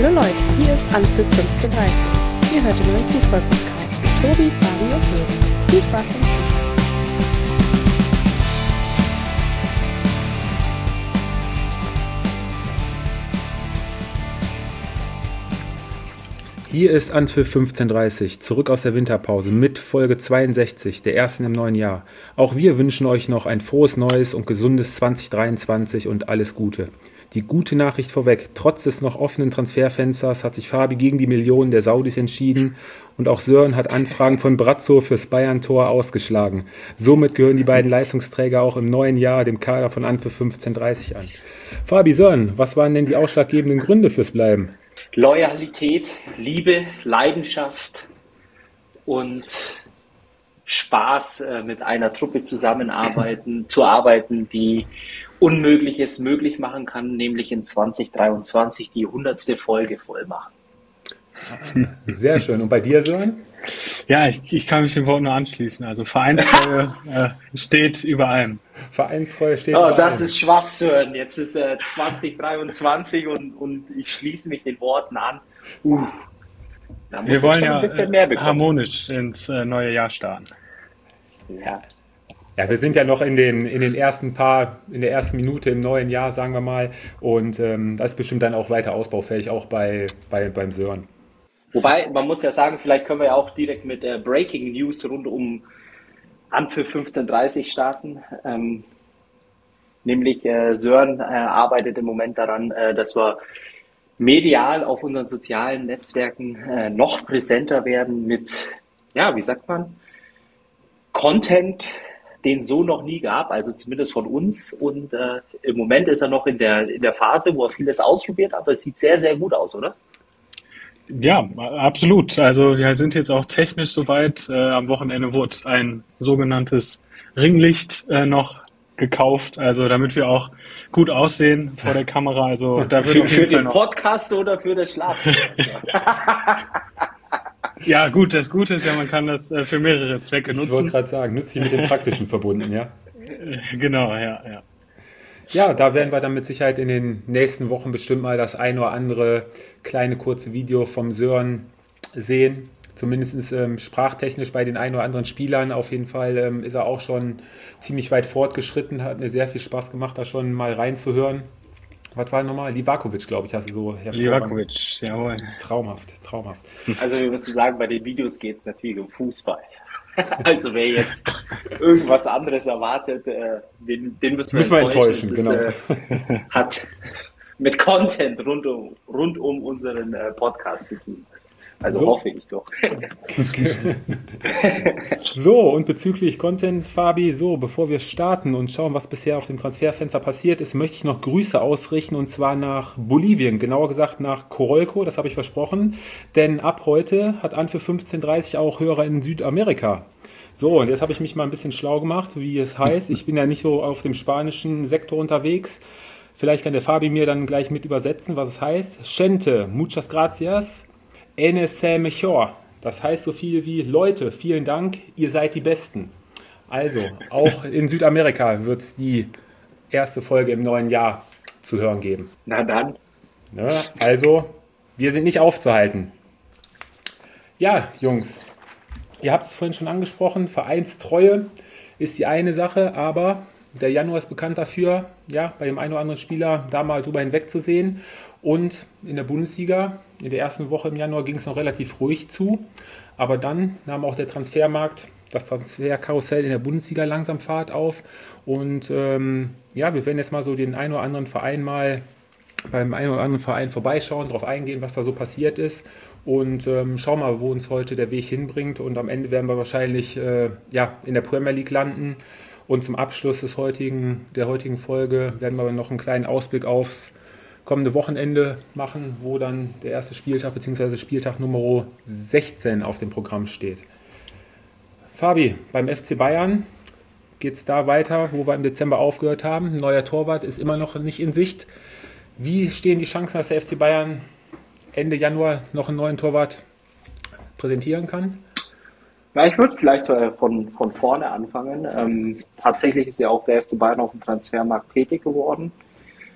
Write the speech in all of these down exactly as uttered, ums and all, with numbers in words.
Hallo Leute, hier ist Anpfiff fünfzehn Uhr dreißig. Ihr hört den neuen Fußball-Podcast mit Tobi, Fabi und Sören. Viel Spaß beim Zuhören. Hier ist Anpfiff fünfzehn Uhr dreißig, zurück aus der Winterpause mit Folge zweiundsechzig, der ersten im neuen Jahr. Auch wir wünschen euch noch ein frohes Neues und gesundes zwanzig dreiundzwanzig und alles Gute. Die gute Nachricht vorweg, trotz des noch offenen Transferfensters hat sich Fabi gegen die Millionen der Saudis entschieden und auch Sören hat Anfragen von Brazzo fürs Bayern-Tor ausgeschlagen. Somit gehören die beiden Leistungsträger auch im neuen Jahr dem Kader von Anpfiff fünfzehn Uhr dreißig an. Fabi, Sören, was waren denn die ausschlaggebenden Gründe fürs Bleiben? Loyalität, Liebe, Leidenschaft und Spaß, äh, mit einer Truppe zusammenarbeiten, zu arbeiten, die Unmögliches möglich machen kann, nämlich in zwanzig dreiundzwanzig die hundertste Folge voll machen. Sehr schön. Und bei dir, Sören? Ja, ich, ich kann mich dem Wort nur anschließen. Also Vereinstreue äh, steht über allem. Vereinsfreue steht Oh, über das allem. ist schwach, Sören. Jetzt ist äh, zwanzig dreiundzwanzig und, und ich schließe mich den Worten an. Uh, da muss Wir ich wollen schon ja ein bisschen mehr bekommen. harmonisch ins äh, neue Jahr starten. Ja. Ja, wir sind ja noch in den, in den ersten paar, in der ersten Minute im neuen Jahr, sagen wir mal. Und ähm, das ist bestimmt dann auch weiter ausbaufähig, auch bei, bei, beim Sören. Wobei, man muss ja sagen, vielleicht können wir ja auch direkt mit äh, Breaking News rund um Anpfiff fünfzehn Uhr dreißig starten. Ähm, nämlich äh, Sören äh, arbeitet im Moment daran, äh, dass wir medial auf unseren sozialen Netzwerken äh, noch präsenter werden mit, ja, wie sagt man, Content, den es so noch nie gab, also zumindest von uns. Und äh, im Moment ist er noch in der, in der Phase, wo er vieles ausprobiert, aber es sieht sehr, sehr gut aus, oder? Ja, absolut. Also wir sind jetzt auch technisch soweit. Äh, am Wochenende wurde ein sogenanntes Ringlicht äh, noch gekauft, also damit wir auch gut aussehen vor der Kamera. Also da wird Für, auf für jeden Fall den noch. Podcast oder für das Schlafzimmer? Ja, gut, das Gute ist ja, man kann das äh, für mehrere Zwecke Ich wollte nutzen. gerade sagen, nützlich mit dem Praktischen verbunden, ja? Äh, Genau, ja, ja. Ja, da werden wir dann mit Sicherheit in den nächsten Wochen bestimmt mal das ein oder andere kleine kurze Video vom Sören sehen. Zumindest ähm, sprachtechnisch bei den ein oder anderen Spielern. Auf jeden Fall ähm, ist er auch schon ziemlich weit fortgeschritten. Hat mir sehr viel Spaß gemacht, da schon mal reinzuhören. Was war nochmal? Livakovic, glaube ich, hast du so hervorragend. Livakovic, jawohl. Traumhaft, traumhaft. Also wir müssen sagen, bei den Videos geht es natürlich um Fußball. Also wer jetzt irgendwas anderes erwartet, äh, den, den müssen wir Müssen wir enttäuschen. enttäuschen, Das ist, äh, hat mit Content rund um, rund um unseren äh, Podcast zu tun. Also So. hoffe ich doch. So, und bezüglich Content, Fabi, so, bevor wir starten und schauen, was bisher auf dem Transferfenster passiert ist, möchte ich noch Grüße ausrichten, und zwar nach Bolivien, genauer gesagt nach Corolco, das habe ich versprochen, denn ab heute hat Anpfiff fünfzehn Uhr dreißig auch Hörer in Südamerika. So, und jetzt habe ich mich mal ein bisschen schlau gemacht, wie es heißt. Ich bin ja nicht so auf dem spanischen Sektor unterwegs. Vielleicht kann der Fabi mir dann gleich mit übersetzen, was es heißt. Gente, muchas gracias. N S C mejor. Das heißt so viel wie: Leute, vielen Dank, ihr seid die Besten. Also, auch in Südamerika wird es die erste Folge im neuen Jahr zu hören geben. Na dann. Ne? Also, wir sind nicht aufzuhalten. Ja, Jungs, ihr habt es vorhin schon angesprochen, Vereinstreue ist die eine Sache, aber der Januar ist bekannt dafür, ja, bei dem einen oder anderen Spieler da mal drüber hinwegzusehen. Und in der Bundesliga, in der ersten Woche im Januar ging es noch relativ ruhig zu. Aber dann nahm auch der Transfermarkt, das Transferkarussell in der Bundesliga langsam Fahrt auf. Und ähm, ja, wir werden jetzt mal so den einen oder anderen Verein mal beim einen oder anderen Verein vorbeischauen, darauf eingehen, was da so passiert ist. Und ähm, schauen mal, wo uns heute der Weg hinbringt. Und am Ende werden wir wahrscheinlich äh, ja, in der Premier League landen. Und zum Abschluss des heutigen, der heutigen Folge werden wir noch einen kleinen Ausblick aufs kommende Wochenende machen, wo dann der erste Spieltag bzw. Spieltag Nummer sechzehn auf dem Programm steht. Fabi, beim F C Bayern geht es da weiter, wo wir im Dezember aufgehört haben. Ein neuer Torwart ist immer noch nicht in Sicht. Wie stehen die Chancen, dass der F C Bayern Ende Januar noch einen neuen Torwart präsentieren kann? Ja, ich würde vielleicht äh, von, von vorne anfangen. Ähm, tatsächlich ist ja auch der F C Bayern auf dem Transfermarkt tätig geworden.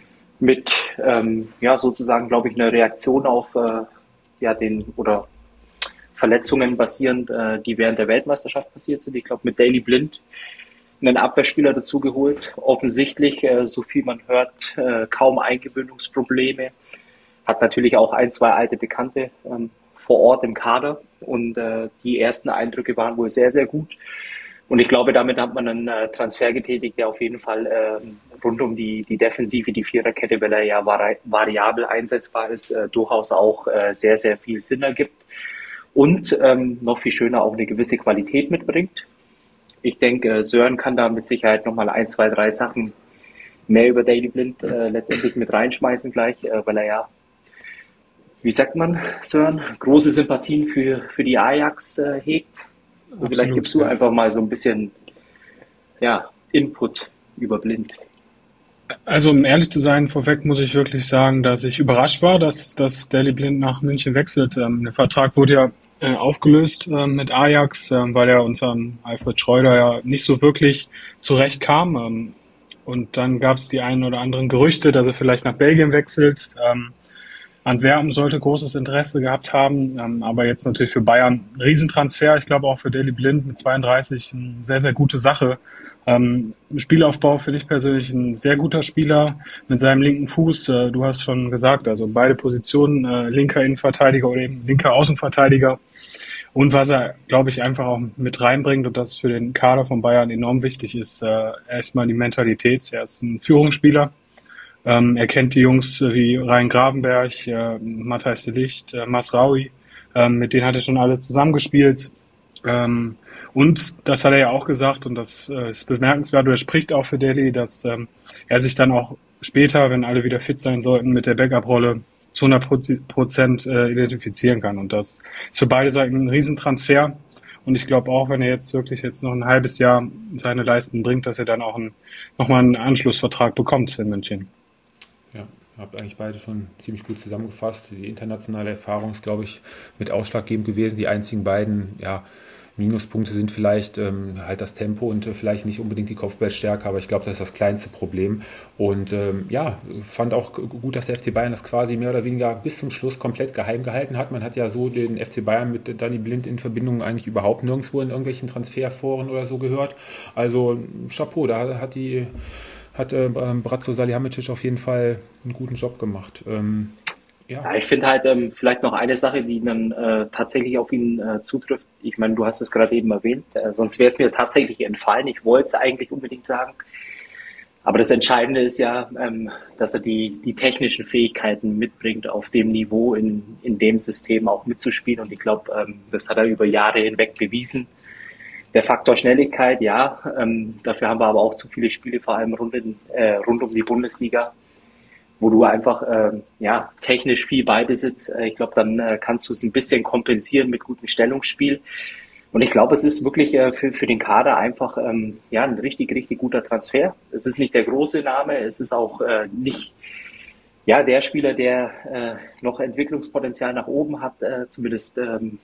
mit ähm, ja sozusagen, glaube ich, einer Reaktion auf äh, ja den oder Verletzungen basierend, äh, die während der Weltmeisterschaft passiert sind. Ich glaube, mit Daley Blind einen Abwehrspieler dazu geholt. Offensichtlich, äh, so viel man hört, äh, kaum Eingewöhnungsprobleme. Hat natürlich auch ein, zwei alte Bekannte ähm, vor Ort im Kader und äh, die ersten Eindrücke waren wohl sehr, sehr gut. Und ich glaube, damit hat man einen äh, Transfer getätigt, der auf jeden Fall äh, rund um die, die Defensive, die Viererkette, weil er ja vari variabel einsetzbar ist, äh, durchaus auch äh, sehr, sehr viel Sinn ergibt. Und ähm, noch viel schöner auch eine gewisse Qualität mitbringt. Ich denke, Sören kann da mit Sicherheit nochmal ein, zwei, drei Sachen mehr über Daley Blind äh, letztendlich mit reinschmeißen gleich, äh, weil er ja, wie sagt man, Sören, große Sympathien für, für die Ajax äh, hegt. Und Absolut, vielleicht gibst du ja. einfach mal so ein bisschen ja, Input über Blind. Also um ehrlich zu sein, vorweg muss ich wirklich sagen, dass ich überrascht war, dass, dass Daley Blind nach München wechselt. Ähm, der Vertrag wurde ja äh, aufgelöst äh, mit Ajax, äh, weil er unter Alfred Schreuder ja nicht so wirklich zurechtkam. Ähm, und dann gab es die einen oder anderen Gerüchte, dass er vielleicht nach Belgien wechselt. Ähm, Antwerpen sollte großes Interesse gehabt haben, ähm, aber jetzt natürlich für Bayern ein Riesentransfer. Ich glaube auch für Daley Blind mit zweiunddreißig eine sehr, sehr gute Sache. Ähm, Spielaufbau finde ich persönlich ein sehr guter Spieler mit seinem linken Fuß. Äh, du hast schon gesagt, also beide Positionen, äh, linker Innenverteidiger oder eben linker Außenverteidiger. Und was er, glaube ich, einfach auch mit reinbringt und das für den Kader von Bayern enorm wichtig ist, äh, erstmal die Mentalität. Er ist ein Führungsspieler. Ähm, er kennt die Jungs wie Rhein Gravenberg, äh, Matthijs de Ligt, äh, Masraoui, ähm, mit denen hat er schon alle zusammengespielt. Ähm, und das hat er ja auch gesagt und das äh, ist bemerkenswert, oder spricht auch für Daley, dass ähm, er sich dann auch später, wenn alle wieder fit sein sollten, mit der Backup-Rolle zu hundert Prozent äh, identifizieren kann. Und das ist für beide Seiten ein Riesentransfer. Und ich glaube auch, wenn er jetzt wirklich jetzt noch ein halbes Jahr seine Leisten bringt, dass er dann auch ein, nochmal einen Anschlussvertrag bekommt in München. Ja, habt eigentlich beide schon ziemlich gut zusammengefasst. Die internationale Erfahrung ist, glaube ich, mit ausschlaggebend gewesen. Die einzigen beiden, ja, Minuspunkte sind vielleicht ähm, halt das Tempo und äh, vielleicht nicht unbedingt die Kopfballstärke, aber ich glaube, das ist das kleinste Problem. Und ähm, ja, fand auch gut, dass der F C Bayern das quasi mehr oder weniger bis zum Schluss komplett geheim gehalten hat. Man hat ja so den F C Bayern mit Daley Blind in Verbindung eigentlich überhaupt nirgendwo in irgendwelchen Transferforen oder so gehört. Also Chapeau, da hat die hat äh, Bratzo Salihamidzic auf jeden Fall einen guten Job gemacht. Ähm, Ja. Ja, ich finde halt ähm, vielleicht noch eine Sache, die dann äh, tatsächlich auf ihn äh, zutrifft. Ich meine, du hast es gerade eben erwähnt, äh, sonst wäre es mir tatsächlich entfallen. Ich wollte es eigentlich unbedingt sagen. Aber das Entscheidende ist ja, ähm, dass er die, die technischen Fähigkeiten mitbringt, auf dem Niveau in, in dem System auch mitzuspielen. Und ich glaube, ähm, das hat er über Jahre hinweg bewiesen. Der Faktor Schnelligkeit, ja, ähm, dafür haben wir aber auch zu viele Spiele, vor allem rund, in, äh, rund um die Bundesliga, wo du einfach äh, ja technisch viel Ballbesitz, äh, ich glaube, dann äh, kannst du es ein bisschen kompensieren mit gutem Stellungsspiel. Und ich glaube, es ist wirklich äh, für, für den Kader einfach ähm, ja ein richtig, richtig guter Transfer. Es ist nicht der große Name, es ist auch äh, nicht ja der Spieler, der äh, noch Entwicklungspotenzial nach oben hat, äh, zumindest ähm,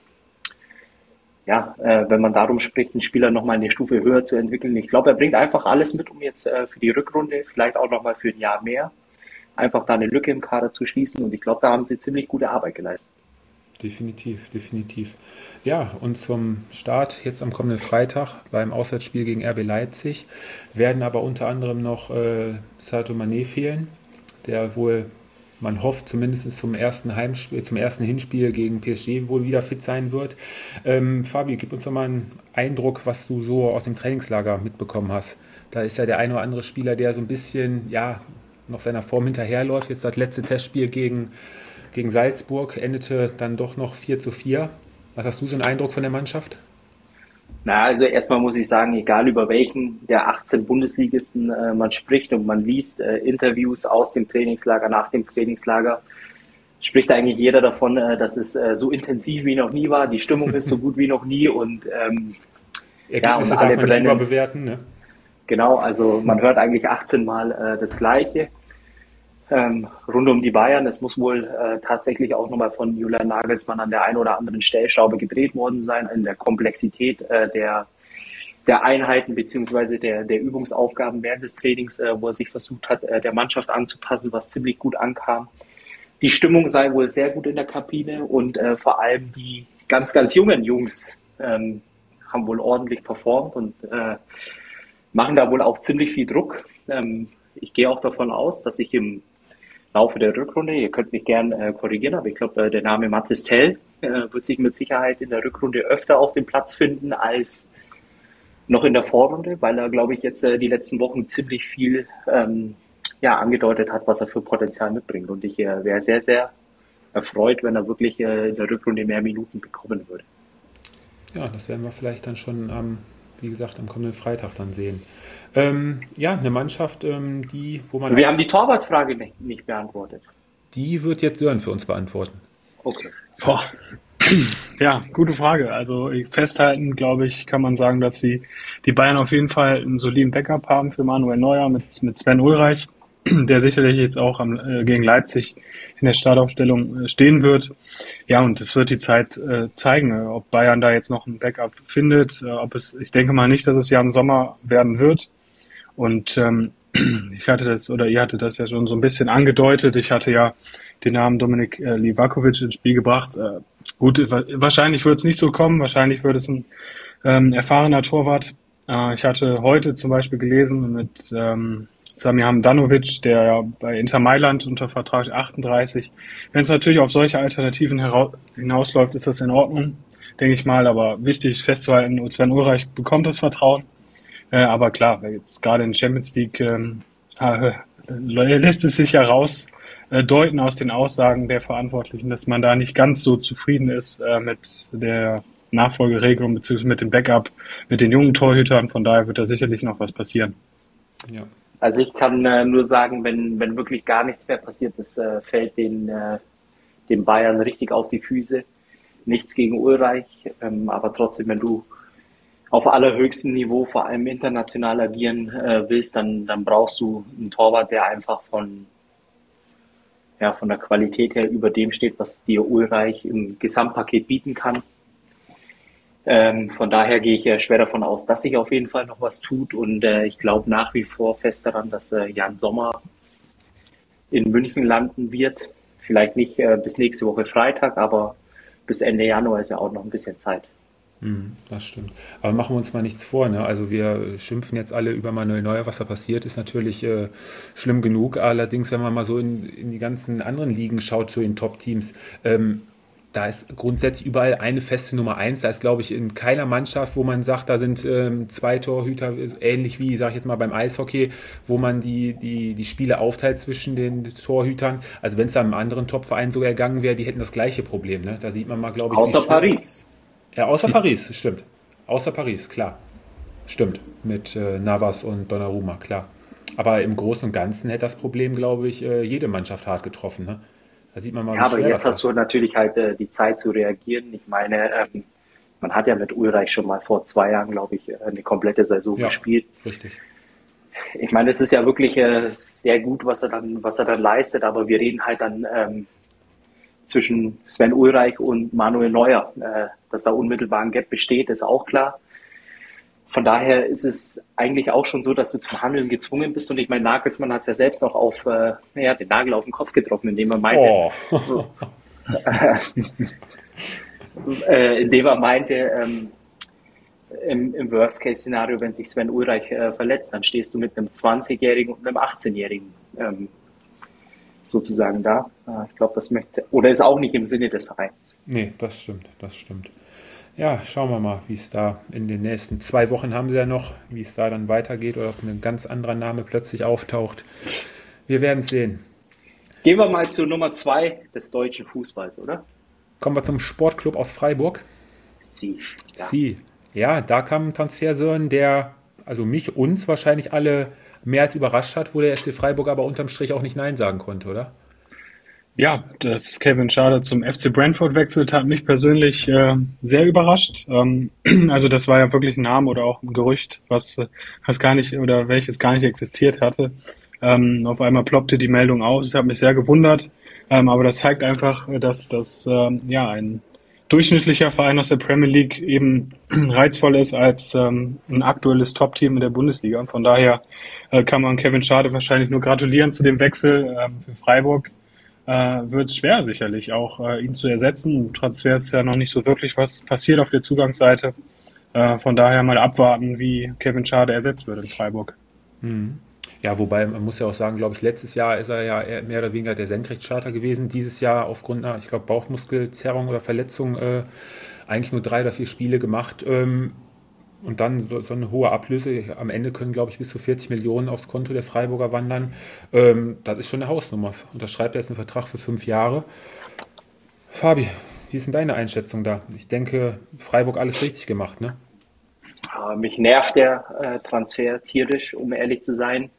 ja, äh, wenn man darum spricht, einen Spieler nochmal eine Stufe höher zu entwickeln. Ich glaube, er bringt einfach alles mit, um jetzt äh, für die Rückrunde, vielleicht auch nochmal für ein Jahr mehr, einfach da eine Lücke im Kader zu schließen. Und ich glaube, da haben sie ziemlich gute Arbeit geleistet. Definitiv, definitiv. Ja, und zum Start jetzt am kommenden Freitag beim Auswärtsspiel gegen R B Leipzig werden aber unter anderem noch äh, Sadio Mané fehlen, der wohl, man hofft, zumindest zum ersten Heimspiel, zum ersten Hinspiel gegen P S G wohl wieder fit sein wird. Ähm, Fabi, gib uns doch mal einen Eindruck, was du so aus dem Trainingslager mitbekommen hast. Da ist ja der ein oder andere Spieler, der so ein bisschen, ja, noch seiner Form hinterherläuft. Jetzt das letzte Testspiel gegen, gegen Salzburg endete dann doch noch vier zu vier. Was hast du so einen Eindruck von der Mannschaft? Na, also erstmal muss ich sagen, egal über welchen der achtzehn Bundesligisten äh, man spricht und man liest äh, Interviews aus dem Trainingslager, nach dem Trainingslager, spricht eigentlich jeder davon, äh, dass es äh, so intensiv wie noch nie war, die Stimmung ist so gut wie noch nie und ähm, Ergebnisse ja, und alle darf man brennen. nicht überbewerten, ne? Genau, also man hört eigentlich achtzehn Mal äh, das Gleiche. Ähm, rund um die Bayern. Es muss wohl äh, tatsächlich auch nochmal von Julian Nagelsmann an der einen oder anderen Stellschraube gedreht worden sein, in der Komplexität äh, der, der Einheiten beziehungsweise der, der Übungsaufgaben während des Trainings, äh, wo er sich versucht hat, äh, der Mannschaft anzupassen, was ziemlich gut ankam. Die Stimmung sei wohl sehr gut in der Kabine und äh, vor allem die ganz, ganz jungen Jungs ähm, haben wohl ordentlich performt und äh, machen da wohl auch ziemlich viel Druck. Ähm, ich gehe auch davon aus, dass ich im Laufe der Rückrunde, ihr könnt mich gern äh, korrigieren, aber ich glaube, äh, der Name Mathis Tell äh, wird sich mit Sicherheit in der Rückrunde öfter auf dem Platz finden als noch in der Vorrunde, weil er, glaube ich, jetzt äh, die letzten Wochen ziemlich viel ähm, ja, angedeutet hat, was er für Potenzial mitbringt. Und ich äh, wäre sehr, sehr erfreut, wenn er wirklich äh, in der Rückrunde mehr Minuten bekommen würde. Ja, das werden wir vielleicht dann schon am, wie gesagt, am kommenden Freitag dann sehen. Ähm, ja, eine Mannschaft, ähm, die, wo man... Wir haben die Torwartfrage nicht, nicht beantwortet. Die wird jetzt Sören für uns beantworten. Okay. Boah. Ja, gute Frage. Also festhalten, glaube ich, kann man sagen, dass die, die Bayern auf jeden Fall einen soliden Backup haben für Manuel Neuer mit, mit Sven Ulreich, der sicherlich jetzt auch am, äh, gegen Leipzig in der Startaufstellung äh, stehen wird. Ja, und es wird die Zeit äh, zeigen, äh, ob Bayern da jetzt noch ein Backup findet. Äh, ob es, ich denke mal nicht, dass es ja im Sommer werden wird. Und ähm, ich hatte das, oder ihr hattet das ja schon so ein bisschen angedeutet. Ich hatte ja den Namen Dominik äh, Livakovic ins Spiel gebracht. Äh, gut, wahrscheinlich wird es nicht so kommen. Wahrscheinlich wird es ein ähm, erfahrener Torwart. Äh, ich hatte heute zum Beispiel gelesen mit ähm, Samir Handanovic, der ja bei Inter Mailand unter Vertrag achtunddreißig. Wenn es natürlich auf solche Alternativen hera- hinausläuft, ist das in Ordnung, denke ich mal. Aber wichtig festzuhalten, Sven Ulreich bekommt das Vertrauen. Äh, aber klar, jetzt gerade in Champions League ähm, äh, lässt es sich ja raus äh, deuten aus den Aussagen der Verantwortlichen, dass man da nicht ganz so zufrieden ist äh, mit der Nachfolgeregelung bzw. mit dem Backup, mit den jungen Torhütern. Von daher wird da sicherlich noch was passieren. Ja. Also ich kann äh, nur sagen, wenn, wenn wirklich gar nichts mehr passiert ist, äh, fällt den, äh, den Bayern richtig auf die Füße. Nichts gegen Ulreich, ähm, aber trotzdem, wenn du auf allerhöchstem Niveau, vor allem international agieren äh, willst, dann, dann brauchst du einen Torwart, der einfach von, ja, von der Qualität her über dem steht, was dir Ulreich im Gesamtpaket bieten kann. Ähm, von daher gehe ich äh, schwer davon aus, dass sich auf jeden Fall noch was tut und äh, ich glaube nach wie vor fest daran, dass äh, Jan Sommer in München landen wird. Vielleicht nicht äh, bis nächste Woche Freitag, aber bis Ende Januar ist ja auch noch ein bisschen Zeit. Das stimmt. Aber machen wir uns mal nichts vor, ne? Also wir schimpfen jetzt alle über Manuel Neuer, was da passiert, ist natürlich äh, schlimm genug. Allerdings, wenn man mal so in, in die ganzen anderen Ligen schaut, zu den Top-Teams, ähm, da ist grundsätzlich überall eine feste Nummer eins. Da ist, glaube ich, in keiner Mannschaft, wo man sagt, da sind ähm, zwei Torhüter, ähnlich wie, sage ich jetzt mal, beim Eishockey, wo man die, die, die Spiele aufteilt zwischen den Torhütern. Also wenn es da einem anderen Top-Verein sogar ergangen wäre, die hätten das gleiche Problem. Ne? Da sieht man mal, glaube ich... Außer Paris. Ja, außer Paris, stimmt. Außer Paris, klar. Stimmt. Mit äh, Navas und Donnarumma, klar. Aber im Großen und Ganzen hätte das Problem, glaube ich, äh, jede Mannschaft hart getroffen. Ne? Da sieht man mal, ja, aber jetzt hast du natürlich halt äh, die Zeit zu reagieren. Ich meine, ähm, man hat ja mit Ulreich schon mal vor zwei Jahren, glaube ich, eine komplette Saison ja, gespielt. Richtig. Ich meine, es ist ja wirklich äh, sehr gut, was er dann, was er dann leistet, aber wir reden halt dann ähm, zwischen Sven Ulreich und Manuel Neuer. Äh, dass da unmittelbar ein Gap besteht, ist auch klar. Von daher ist es eigentlich auch schon so, dass du zum Handeln gezwungen bist. Und ich meine, Nagelsmann hat es ja selbst noch auf äh, ja, den Nagel auf den Kopf getroffen, indem er meinte, oh. äh, indem er meinte, ähm, im, im Worst-Case-Szenario, wenn sich Sven Ulreich äh, verletzt, dann stehst du mit einem zwanzigjährigen und einem achtzehnjährigen ähm, sozusagen da. Äh, ich glaube, das möchte, oder ist auch nicht im Sinne des Vereins. Nee, das stimmt, das stimmt. Ja, schauen wir mal, wie es da in den nächsten zwei Wochen haben sie ja noch, wie es da dann weitergeht oder ob ein ganz anderer Name plötzlich auftaucht. Wir werden es sehen. Gehen wir mal zur Nummer zwei des deutschen Fußballs, oder? Kommen wir zum Sportclub aus Freiburg. Sie. Ja. Sie. Ja, da kam ein Transfer, Sören, der also mich, uns wahrscheinlich alle mehr als überrascht hat, wo der S C Freiburg aber unterm Strich auch nicht Nein sagen konnte, oder? Ja, dass Kevin Schade zum F C Brentford wechselt, hat mich persönlich äh, sehr überrascht. Ähm, also das war ja wirklich ein Name oder auch ein Gerücht, was, was gar nicht oder welches gar nicht existiert hatte. Ähm, auf einmal ploppte die Meldung aus. Es hat mich sehr gewundert, ähm, aber das zeigt einfach, dass das ähm, ja ein durchschnittlicher Verein aus der Premier League eben reizvoll ist als ähm, ein aktuelles Top-Team in der Bundesliga. Von daher äh, kann man Kevin Schade wahrscheinlich nur gratulieren zu dem Wechsel. Ähm, für Freiburg äh, wird es schwer sicherlich auch äh, ihn zu ersetzen. Im Transfer ist ja noch nicht so wirklich was passiert auf der Zugangsseite. Äh, von daher mal abwarten, wie Kevin Schade ersetzt wird in Freiburg. Mhm. Ja, wobei man muss ja auch sagen, glaube ich, letztes Jahr ist er ja eher mehr oder weniger der Senkrechtstarter gewesen. Dieses Jahr aufgrund einer, ich glaube, Bauchmuskelzerrung oder Verletzung äh, eigentlich nur drei oder vier Spiele gemacht. Ähm, und dann so, so eine hohe Ablöse. Am Ende können, glaube ich, bis zu vierzig Millionen aufs Konto der Freiburger wandern. Ähm, das ist schon eine Hausnummer. Unterschreibt er jetzt einen Vertrag für fünf Jahre. Fabi, wie ist denn deine Einschätzung da? Ich denke, Freiburg alles richtig gemacht, ne? Ja, mich nervt der äh, Transfer tierisch, um ehrlich zu sein.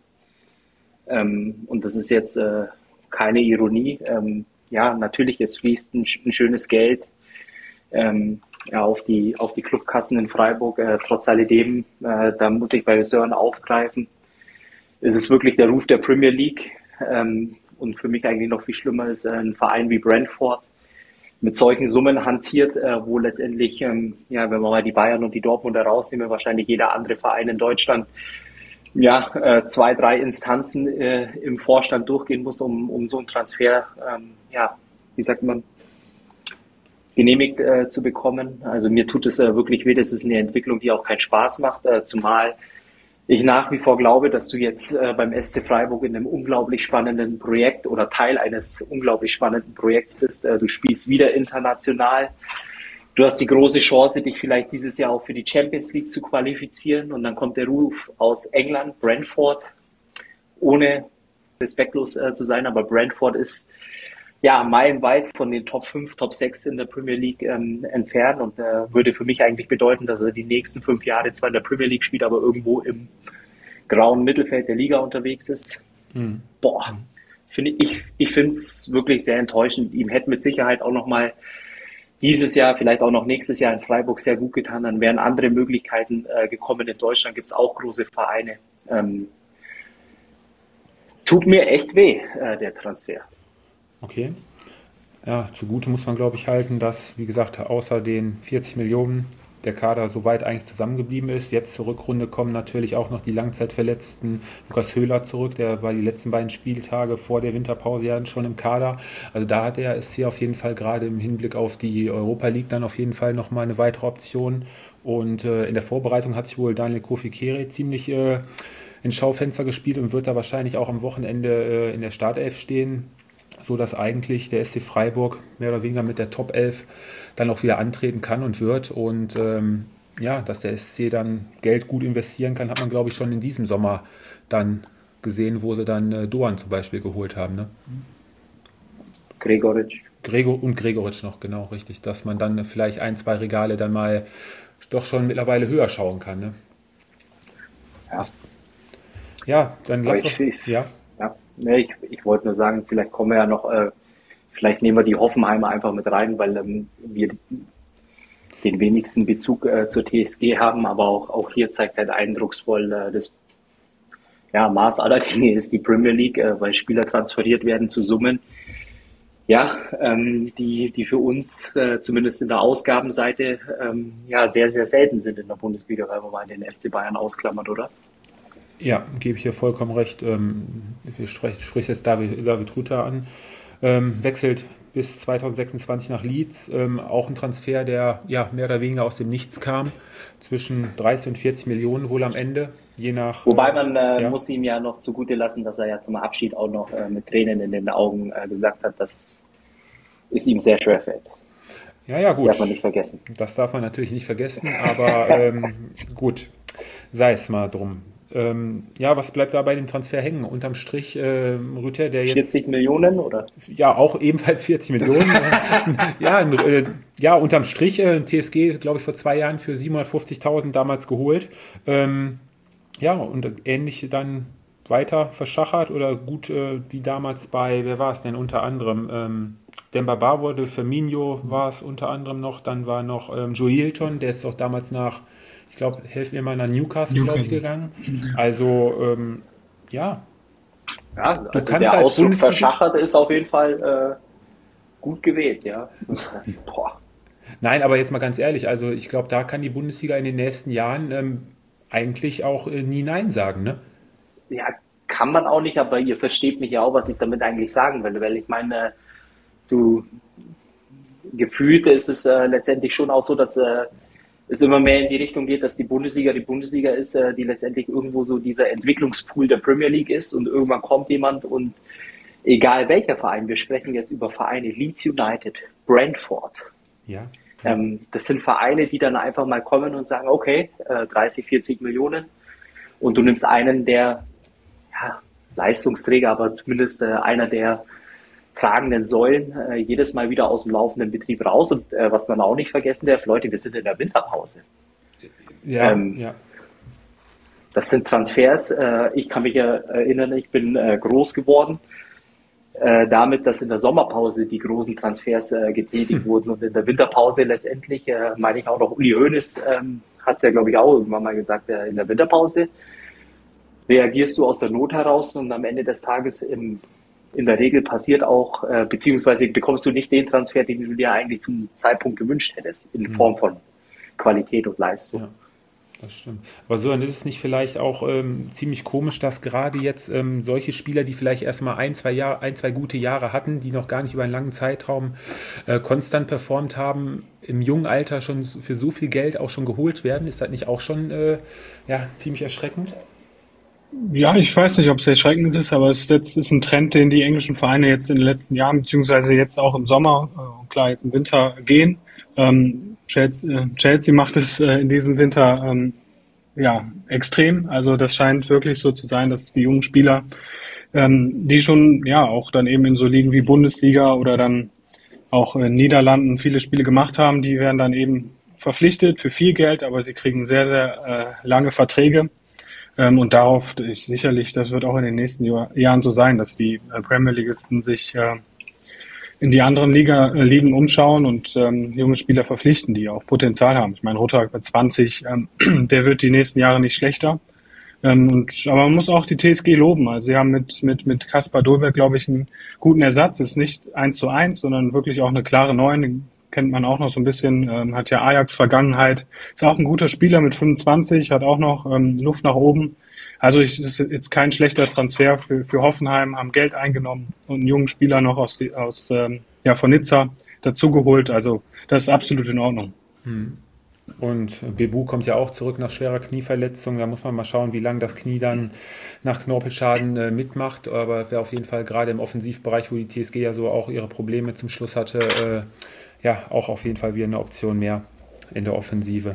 Ähm, und das ist jetzt äh, keine Ironie. Ähm, ja, natürlich, es fließt ein, ein schönes Geld ähm, ja, auf die, auf die Clubkassen in Freiburg. Äh, trotz alledem, äh, da muss ich bei Sören aufgreifen. Es ist wirklich der Ruf der Premier League. Ähm, und für mich eigentlich noch viel schlimmer ist äh, ein Verein wie Brentford mit solchen Summen hantiert, äh, wo letztendlich, ähm, ja, wenn wir mal die Bayern und die Dortmunder rausnehmen, wahrscheinlich jeder andere Verein in Deutschland ja, äh, zwei, drei Instanzen äh, im Vorstand durchgehen muss, um, um so einen Transfer, ähm, ja, wie sagt man, genehmigt äh, zu bekommen. Also mir tut es äh, wirklich weh, das ist eine Entwicklung, die auch keinen Spaß macht, äh, zumal ich nach wie vor glaube, dass du jetzt äh, beim S C Freiburg in einem unglaublich spannenden Projekt oder Teil eines unglaublich spannenden Projekts bist. Äh, du spielst wieder international. Du hast die große Chance, dich vielleicht dieses Jahr auch für die Champions League zu qualifizieren. Und dann kommt der Ruf aus England, Brentford, ohne respektlos äh, zu sein. Aber Brentford ist ja meilenweit von den Top fünf, Top sechs in der Premier League ähm, entfernt. Und äh, würde für mich eigentlich bedeuten, dass er die nächsten fünf Jahre zwar in der Premier League spielt, aber irgendwo im grauen Mittelfeld der Liga unterwegs ist. Mhm. Boah, finde ich, ich finde es wirklich sehr enttäuschend. Ihm hätte mit Sicherheit auch nochmal dieses Jahr, vielleicht auch noch nächstes Jahr in Freiburg sehr gut getan. Dann wären andere Möglichkeiten äh, gekommen. In Deutschland gibt es auch große Vereine. Ähm, tut mir echt weh, äh, der Transfer. Okay. Ja, zugute muss man, glaube ich, halten, dass, wie gesagt, außer den vierzig Millionen der Kader soweit eigentlich zusammengeblieben ist. Jetzt zur Rückrunde kommen natürlich auch noch die Langzeitverletzten. Lukas Höhler zurück, der war die letzten beiden Spieltage vor der Winterpause ja schon im Kader. Also da hat er, ist hier auf jeden Fall gerade im Hinblick auf die Europa League dann auf jeden Fall nochmal eine weitere Option. Und äh, in der Vorbereitung hat sich wohl Daniel Kofi Kere ziemlich äh, ins Schaufenster gespielt und wird da wahrscheinlich auch am Wochenende äh, in der Startelf stehen, so dass eigentlich der S C Freiburg mehr oder weniger mit der Top elf dann auch wieder antreten kann und wird. Und ähm, ja, dass der S C dann Geld gut investieren kann, hat man, glaube ich, schon in diesem Sommer dann gesehen, wo sie dann äh, Doan zum Beispiel geholt haben. Ne? Gregoritsch. Gregor und Gregoritsch noch, genau, richtig. Dass man dann vielleicht ein, zwei Regale dann mal doch schon mittlerweile höher schauen kann. Ne? Ja. Das, ja, dann lass uns. Ja. Ja, ne, ich, ich wollte nur sagen, vielleicht kommen wir ja noch, äh, vielleicht nehmen wir die Hoffenheimer einfach mit rein, weil ähm, wir den wenigsten Bezug äh, zur T S G haben, aber auch, auch hier zeigt halt eindrucksvoll äh, das ja, Maß aller Dinge ist die Premier League, äh, weil Spieler transferiert werden zu Summen, ja, ähm, die, die für uns äh, zumindest in der Ausgabenseite ähm, ja sehr, sehr selten sind in der Bundesliga, weil man mal den F C Bayern ausklammert, oder? Ja, gebe ich hier vollkommen recht. Ähm, du sprichst jetzt David, David Ruther an. Ähm, wechselt bis zwanzig sechsundzwanzig nach Leeds. Ähm, auch ein Transfer, der ja mehr oder weniger aus dem Nichts kam. Zwischen dreißig und vierzig Millionen wohl am Ende. Je nach, Wobei man äh, ja. muss ihm ja noch zugute lassen, dass er ja zum Abschied auch noch äh, mit Tränen in den Augen äh, gesagt hat, dass es ihm sehr schwer fällt. Ja, ja, gut. Das darf man nicht vergessen. Das darf man natürlich nicht vergessen, aber ähm, gut, sei es mal drum. Ähm, ja, was bleibt da bei dem Transfer hängen? Unterm Strich äh, Rüther, der jetzt... vierzig Millionen, oder? Ja, auch ebenfalls vierzig Millionen. ja, äh, ja, unterm Strich äh, T S G, glaube ich, vor zwei Jahren für siebenhundertfünfzigtausend damals geholt. Ähm, ja, und ähnlich dann weiter verschachert oder gut äh, wie damals bei, wer war es denn unter anderem? Ähm, Demba Ba wurde, Firmino war es unter anderem noch, dann war noch ähm, Joe Hilton, der ist doch damals nach... Ich glaube, helfen mir mal nach Newcastle, Newcastle. glaube ich, gegangen. Also, ähm, ja. Ja, also du kannst der als Ausdruck verschachert ist auf jeden Fall äh, gut gewählt, ja. Boah. Nein, aber jetzt mal ganz ehrlich, also ich glaube, da kann die Bundesliga in den nächsten Jahren ähm, eigentlich auch äh, nie Nein sagen, ne? Ja, kann man auch nicht, aber ihr versteht mich ja auch, was ich damit eigentlich sagen will, weil ich meine, du gefühlt ist es äh, letztendlich schon auch so, dass äh, es immer mehr in die Richtung geht, dass die Bundesliga die Bundesliga ist, äh, die letztendlich irgendwo so dieser Entwicklungspool der Premier League ist und irgendwann kommt jemand und egal welcher Verein, wir sprechen jetzt über Vereine, Leeds United, Brentford, Ja. ähm, das sind Vereine, die dann einfach mal kommen und sagen, okay, äh, dreißig, vierzig Millionen und du nimmst einen, der ja, Leistungsträger, aber zumindest äh, einer der tragenden Säulen äh, jedes Mal wieder aus dem laufenden Betrieb raus. Und äh, was man auch nicht vergessen darf, Leute, wir sind in der Winterpause. Ja, Ähm, ja. Das sind Transfers. Äh, ich kann mich ja erinnern, ich bin äh, groß geworden äh, damit, dass in der Sommerpause die großen Transfers äh, getätigt wurden. Und in der Winterpause letztendlich, äh, meine ich auch noch, Uli Hoeneß ähm, hat es ja, glaube ich, auch irgendwann mal gesagt, äh, in der Winterpause reagierst du aus der Not heraus und am Ende des Tages im, in der Regel passiert auch, äh, beziehungsweise bekommst du nicht den Transfer, den du dir eigentlich zum Zeitpunkt gewünscht hättest, in Form von Qualität und Leistung. Ja, das stimmt. Aber so, dann ist es nicht vielleicht auch ähm, ziemlich komisch, dass gerade jetzt ähm, solche Spieler, die vielleicht erstmal ein, zwei Jahre, ein, zwei gute Jahre hatten, die noch gar nicht über einen langen Zeitraum äh, konstant performt haben, im jungen Alter schon für so viel Geld auch schon geholt werden? Ist das nicht auch schon äh, ja, ziemlich erschreckend? Ja, ich weiß nicht, ob es erschreckend ist, aber es ist, jetzt, ist ein Trend, den die englischen Vereine jetzt in den letzten Jahren, beziehungsweise jetzt auch im Sommer, äh, klar, jetzt im Winter gehen. Ähm, Chelsea, äh, Chelsea macht es äh, in diesem Winter ähm, ja extrem. Also das scheint wirklich so zu sein, dass die jungen Spieler, ähm, die schon ja auch dann eben in so Ligen wie Bundesliga oder dann auch in Niederlanden viele Spiele gemacht haben, die werden dann eben verpflichtet für viel Geld, aber sie kriegen sehr, sehr äh, lange Verträge. Ähm, und darauf ist sicherlich, das wird auch in den nächsten Jahr, Jahren so sein, dass die äh, Premier Leagueisten sich äh, in die anderen Liga, äh, Ligen umschauen und ähm, junge Spieler verpflichten, die auch Potenzial haben. Ich meine, Rutter mit zwanzig, ähm, der wird die nächsten Jahre nicht schlechter. Ähm, und, aber man muss auch die T S G loben. Also sie haben mit mit mit Kaspar Dolberg, glaube ich, einen guten Ersatz. Ist nicht eins zu eins, sondern wirklich auch eine klare Neun. Den kennt man auch noch so ein bisschen, ähm, hat ja Ajax-Vergangenheit. Ist auch ein guter Spieler mit fünfundzwanzig, hat auch noch ähm, Luft nach oben. Also ich, das ist jetzt kein schlechter Transfer für für Hoffenheim, haben Geld eingenommen und einen jungen Spieler noch aus aus ähm, ja von Nizza dazugeholt. Also das ist absolut in Ordnung. Hm. Und Bebu kommt ja auch zurück nach schwerer Knieverletzung. Da muss man mal schauen, wie lange das Knie dann nach Knorpelschaden äh, mitmacht. Aber wäre auf jeden Fall gerade im Offensivbereich, wo die T S G ja so auch ihre Probleme zum Schluss hatte, äh, ja, auch auf jeden Fall wieder eine Option mehr in der Offensive.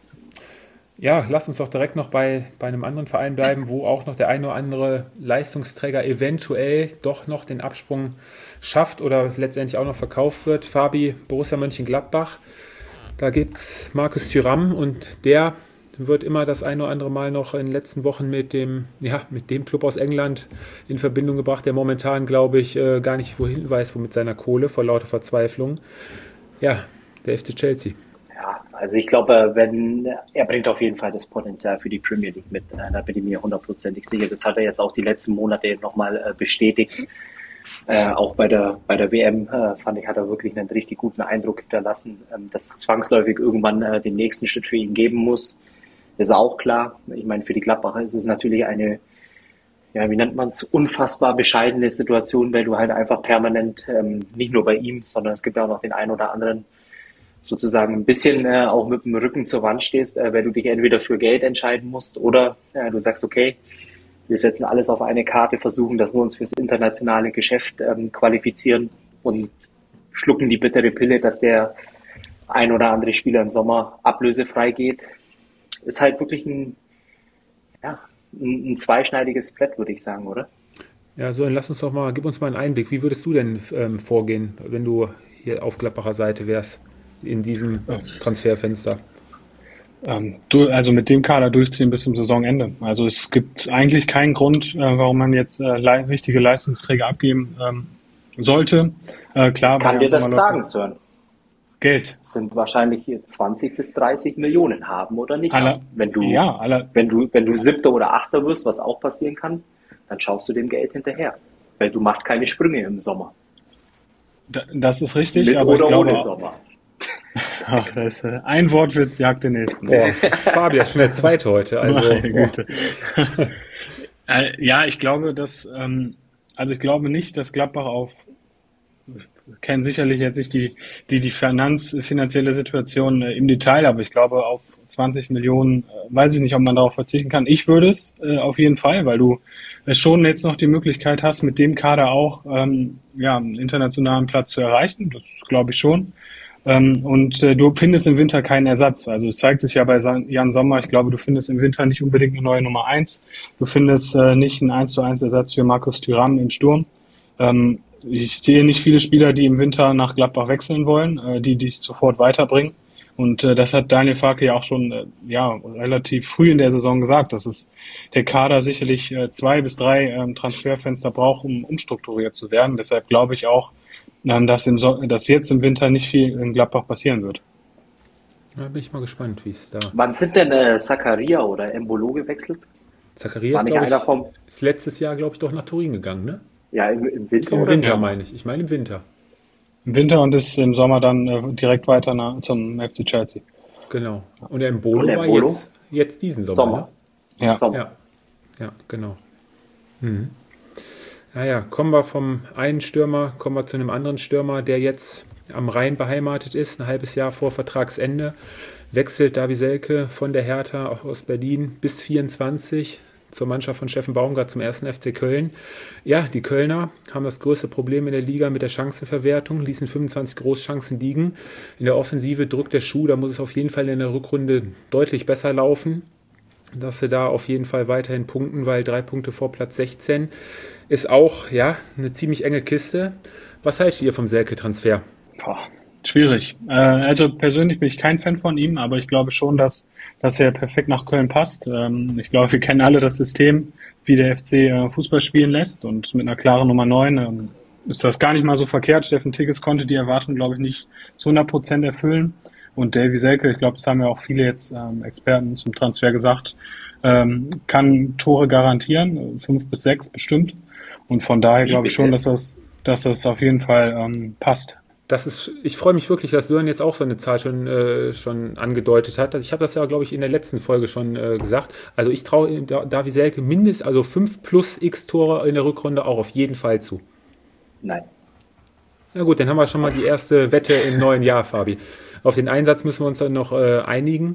Ja, lasst uns doch direkt noch bei, bei einem anderen Verein bleiben, wo auch noch der eine oder andere Leistungsträger eventuell doch noch den Absprung schafft oder letztendlich auch noch verkauft wird. Fabi, Borussia Mönchengladbach. Da gibt es Markus Thuram und der wird immer das ein oder andere Mal noch in den letzten Wochen mit dem, ja, mit dem Club aus England in Verbindung gebracht, der momentan, glaube ich, äh, gar nicht wohin weiß, wo mit seiner Kohle, vor lauter Verzweiflung. Ja, der F C Chelsea. Ja, also ich glaube, wenn er bringt auf jeden Fall das Potenzial für die Premier League mit, da bin ich mir hundertprozentig sicher. Das hat er jetzt auch die letzten Monate nochmal bestätigt. Äh, auch bei der bei der W M äh, fand ich, hat er wirklich einen richtig guten Eindruck hinterlassen, ähm, dass es zwangsläufig irgendwann äh, den nächsten Schritt für ihn geben muss. Ist auch klar. Ich meine, für die Gladbacher ist es natürlich eine, ja, wie nennt man es, unfassbar bescheidene Situation, weil du halt einfach permanent, ähm, nicht nur bei ihm, sondern es gibt ja auch noch den einen oder anderen, sozusagen ein bisschen äh, auch mit dem Rücken zur Wand stehst, äh, weil du dich entweder für Geld entscheiden musst oder äh, du sagst, okay, wir setzen alles auf eine Karte, versuchen, dass wir uns fürs internationale Geschäft ähm, qualifizieren und schlucken die bittere Pille, dass der ein oder andere Spieler im Sommer ablösefrei geht. Ist halt wirklich ein, ja, ein, ein zweischneidiges Brett, würde ich sagen, oder? Ja, so, dann lass uns doch mal, gib uns mal einen Einblick. Wie würdest du denn ähm, vorgehen, wenn du hier auf Gladbacher Seite wärst, in diesem Transferfenster? Ähm, du, also mit dem Kader durchziehen bis zum Saisonende. Also es gibt eigentlich keinen Grund, äh, warum man jetzt äh, le- wichtige Leistungsträger abgeben ähm, sollte. Äh, klar, Kann weil dir das immer sagen, Sören? Geld. Es sind wahrscheinlich zwanzig bis dreißig Millionen haben oder nicht Alle, haben. Wenn du, ja, alle, wenn du, wenn du Siebter oder Achter wirst, was auch passieren kann, dann schaust du dem Geld hinterher. Weil du machst keine Sprünge im Sommer. d- das ist richtig, Mit aber ich oder glaube, ohne Sommer. Ach, das ist, äh, ein Wortwitz jagt den nächsten. Boah, Fabi, das ist schon der zweite heute. Also, Meine Güte. Äh, ja, ich glaube, dass, ähm, also ich glaube nicht, dass Gladbach auf, kennen sicherlich jetzt nicht die, die, die Finanz, finanzielle Situation äh, im Detail, aber ich glaube auf zwanzig Millionen, äh, weiß ich nicht, ob man darauf verzichten kann. Ich würde es äh, auf jeden Fall, weil du äh, schon jetzt noch die Möglichkeit hast, mit dem Kader auch ähm, ja, einen internationalen Platz zu erreichen. Das glaube ich schon. Ähm, und äh, du findest im Winter keinen Ersatz. Also es zeigt sich ja bei San- Jan Sommer, ich glaube, du findest im Winter nicht unbedingt eine neue Nummer eins. Du findest äh, nicht einen eins zu eins Ersatz für Markus Thuram im Sturm. Ähm, ich sehe nicht viele Spieler, die im Winter nach Gladbach wechseln wollen, äh, die dich sofort weiterbringen. Und äh, das hat Daniel Farke ja auch schon äh, ja relativ früh in der Saison gesagt, dass es der Kader sicherlich äh, zwei bis drei ähm, Transferfenster braucht, um umstrukturiert zu werden. Deshalb glaube ich auch, ähm, dass, im so dass jetzt im Winter nicht viel in Gladbach passieren wird. da bin ich mal gespannt, wie es da. Wann sind denn äh, Zakaria oder Embolo gewechselt? Zacharias, War nicht glaube einer ich, vom, ist letztes Jahr, glaube ich, doch nach Turin gegangen, ne? ja, im, im Winter Im oder? Winter Ja. meine ich. Ich meine im Winter. Im Winter und ist im Sommer dann äh, direkt weiter nach, zum F C Chelsea. Genau. Und der Embolo, Und der war Embolo? jetzt, jetzt diesen Sommer, Sommer. Ja. Sommer. ne? Ja, ja, genau. Mhm. Naja, kommen wir vom einen Stürmer, kommen wir zu einem anderen Stürmer, der jetzt am Rhein beheimatet ist, ein halbes Jahr vor Vertragsende. Wechselt Davy Selke von der Hertha auch aus Berlin bis vierundzwanzig zur Mannschaft von Steffen Baumgart zum ersten F C Köln. Ja, die Kölner haben das größte Problem in der Liga mit der Chancenverwertung, ließen fünfundzwanzig Großchancen liegen. In der Offensive drückt der Schuh, da muss es auf jeden Fall in der Rückrunde deutlich besser laufen, dass sie da auf jeden Fall weiterhin punkten, weil drei Punkte vor Platz sechzehn ist auch ja eine ziemlich enge Kiste. Was haltet ihr vom Selke-Transfer? Boah, schwierig. Äh, also persönlich bin ich kein Fan von ihm, aber ich glaube schon, dass, dass er perfekt nach Köln passt. Ähm, ich glaube, wir kennen alle das System, wie der F C äh, Fußball spielen lässt, und mit einer klaren Nummer neun ähm, ist das gar nicht mal so verkehrt. Steffen Tigges konnte die Erwartung, glaube ich, nicht zu hundert Prozent erfüllen. Und Davy Selke, ich glaube, das haben ja auch viele jetzt ähm, Experten zum Transfer gesagt, ähm, kann Tore garantieren, fünf bis sechs bestimmt. Und von daher Wie glaube ich bitte? schon, dass das, dass das auf jeden Fall ähm, passt. Das ist, ich freue mich wirklich, dass Sören jetzt auch so eine Zahl schon, äh, schon angedeutet hat. Ich habe das ja, glaube ich, in der letzten Folge schon äh, gesagt. Also ich traue Davy Selke mindestens, also fünf plus x Tore in der Rückrunde auch auf jeden Fall zu. Nein. Na gut, dann haben wir schon mal die erste Wette im neuen Jahr, Fabi. Auf den Einsatz müssen wir uns dann noch äh, einigen.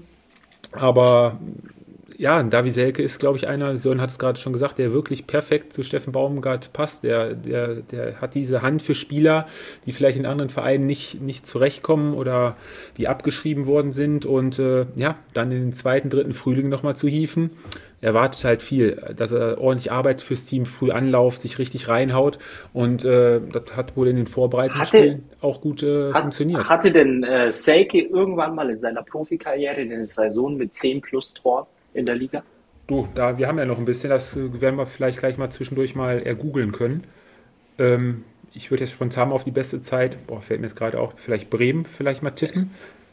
Aber ja, Davy Selke ist, glaube ich, einer, Sören hat es gerade schon gesagt, der wirklich perfekt zu Steffen Baumgart passt. Der, der, der hat diese Hand für Spieler, die vielleicht in anderen Vereinen nicht, nicht zurechtkommen oder die abgeschrieben worden sind. Und äh, ja, dann in den zweiten, dritten Frühling nochmal zu hieven. Er erwartet halt viel, dass er ordentlich Arbeit fürs Team früh anlauft, sich richtig reinhaut. Und äh, das hat wohl in den Vorbereitungsspielen auch gut äh, Hat, funktioniert. hatte denn äh, Selke irgendwann mal in seiner Profikarriere eine Saison mit zehn plus Toren in der Liga? Du, da, wir haben ja noch ein bisschen, das äh, werden wir vielleicht gleich mal zwischendurch mal ergoogeln können. Ähm, ich würde jetzt spontan mal auf die beste Zeit, boah, fällt mir jetzt gerade auch, vielleicht Bremen vielleicht mal tippen.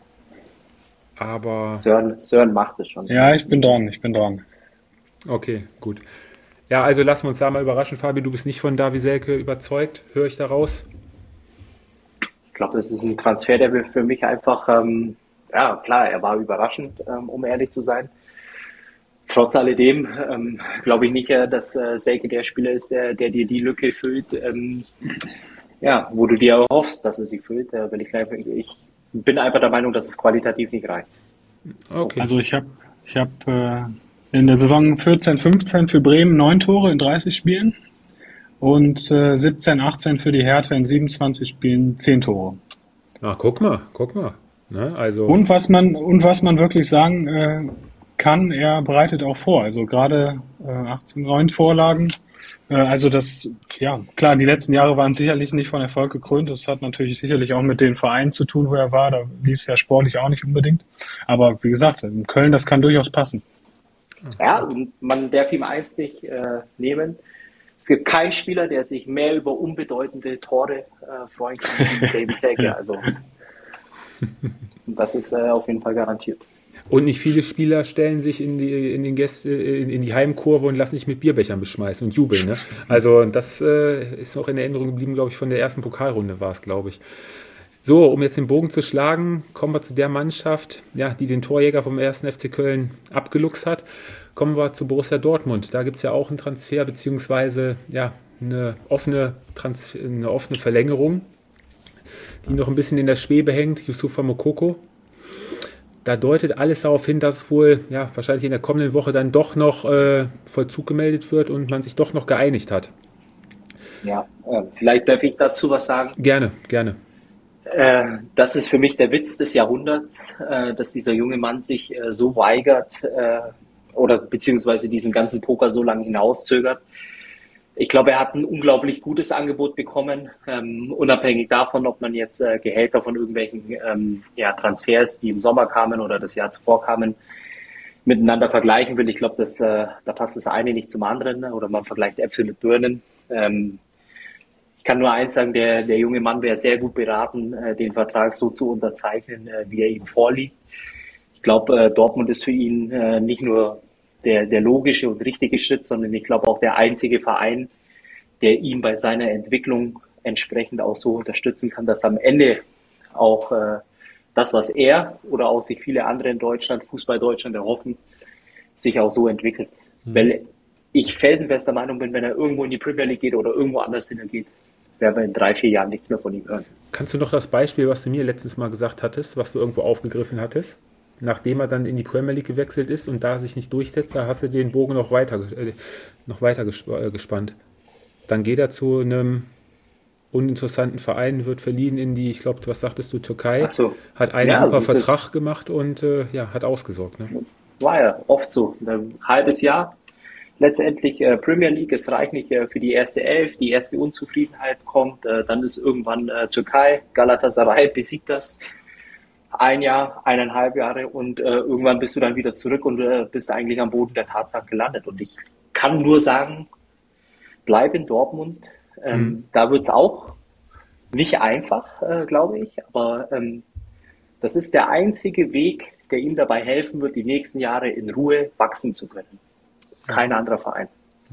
Aber, Sören, Sören macht es schon. Ja, ich bin dran, ich bin dran. okay, gut. Ja, also lassen wir uns da mal überraschen, Fabi, du bist nicht von Davy Selke überzeugt, höre ich daraus? Ich glaube, das ist ein Transfer, der für mich einfach, ähm, ja klar, er war überraschend, ähm, um ehrlich zu sein. Trotz alledem ähm, glaube ich nicht, äh, dass äh, Selke der Spieler ist, äh, der dir die Lücke füllt, ähm, ja, wo du dir erhoffst, dass er sie füllt. Äh, wenn ich, gleich, ich bin einfach der Meinung, dass es qualitativ nicht reicht. Okay. Also ich habe ich hab, äh, in der Saison vierzehn fünfzehn für Bremen neun Tore in dreißig Spielen und äh, siebzehn achtzehn für die Hertha in siebenundzwanzig Spielen zehn Tore. Ach, guck mal, guck mal. Ne, also, Und was man und was man wirklich sagen äh, kann, er bereitet auch vor. Also gerade äh, achtzehn, neun Vorlagen. Äh, also das, ja klar, die letzten Jahre waren sicherlich nicht von Erfolg gekrönt. Das hat natürlich sicherlich auch mit den Vereinen zu tun, wo er war. Da lief es ja sportlich auch nicht unbedingt. Aber wie gesagt, in Köln, das kann durchaus passen. Ja, und man darf ihm eins nicht äh, nehmen. Es gibt keinen Spieler, der sich mehr über unbedeutende Tore äh, freuen kann wie Davy Selke. Also das ist äh, auf jeden Fall garantiert. und nicht viele Spieler stellen sich in die, in den Gäste, in, in die Heimkurve und lassen sich mit Bierbechern beschmeißen und jubeln. Ne? Also das äh, ist auch in Erinnerung geblieben, glaube ich, von der ersten Pokalrunde war es, glaube ich. So, um jetzt den Bogen zu schlagen, kommen wir zu der Mannschaft, ja, die den Torjäger vom ersten F C Köln abgeluchst hat. Kommen wir zu Borussia Dortmund. Da gibt es ja auch einen Transfer, beziehungsweise ja, eine offene, Transfer, eine offene Verlängerung, die noch ein bisschen in der Schwebe hängt, Youssoufa Moukoko. Da deutet alles darauf hin, dass es wohl ja, wahrscheinlich in der kommenden Woche dann doch noch äh, Vollzug gemeldet wird und man sich doch noch geeinigt hat. Ja, äh, vielleicht darf ich dazu was sagen. Gerne, gerne. Äh, das ist für mich der Witz des Jahrhunderts, äh, dass dieser junge Mann sich äh, so weigert äh, oder beziehungsweise diesen ganzen Poker so lange hinauszögert. Ich glaube, er hat ein unglaublich gutes Angebot bekommen, ähm, unabhängig davon, ob man jetzt äh, Gehälter von irgendwelchen ähm, ja, Transfers, die im Sommer kamen oder das Jahr zuvor kamen, miteinander vergleichen will. Ich glaube, das, äh, da passt das eine nicht zum anderen, oder man vergleicht Äpfel mit Birnen. Ähm, Ich kann nur eins sagen, der, der junge Mann wäre sehr gut beraten, äh, den Vertrag so zu unterzeichnen, äh, wie er ihm vorliegt. Ich glaube, äh, Dortmund ist für ihn äh, nicht nur der, der logische und richtige Schritt, sondern ich glaube auch der einzige Verein, der ihn bei seiner Entwicklung entsprechend auch so unterstützen kann, dass am Ende auch äh, das, was er oder auch sich viele andere in Deutschland, Fußball Deutschland erhoffen, sich auch so entwickelt. Mhm. Weil ich felsenfester Meinung bin, wenn er irgendwo in die Premier League geht oder irgendwo anders hingeht, werden wir in drei, vier Jahren nichts mehr von ihm hören. Kannst du noch das Beispiel, was du mir letztens mal gesagt hattest, was du irgendwo aufgegriffen hattest, nachdem er dann in die Premier League gewechselt ist und da sich nicht durchsetzt, da hast du den Bogen noch weiter, äh, noch weiter gesp- äh, gespannt. Dann geht er zu einem uninteressanten Verein, wird verliehen in die, ich glaube, was sagtest du, Türkei, Ach so. hat einen Ja, super das ist- Vertrag gemacht und äh, ja, hat ausgesorgt. Ne? War ja oft so. Ein halbes Jahr. Letztendlich äh, Premier League, es reicht nicht äh, für die erste Elf, die erste Unzufriedenheit kommt, äh, dann ist irgendwann äh, Türkei, Galatasaray besiegt das. Ein Jahr, eineinhalb Jahre und äh, irgendwann bist du dann wieder zurück und äh, bist eigentlich am Boden der Tatsachen gelandet. Und ich kann nur sagen, bleib in Dortmund. Ähm, Mhm. Da wird es auch nicht einfach, äh, glaube ich, aber ähm, das ist der einzige Weg, der ihm dabei helfen wird, die nächsten Jahre in Ruhe wachsen zu können. Kein anderer Verein.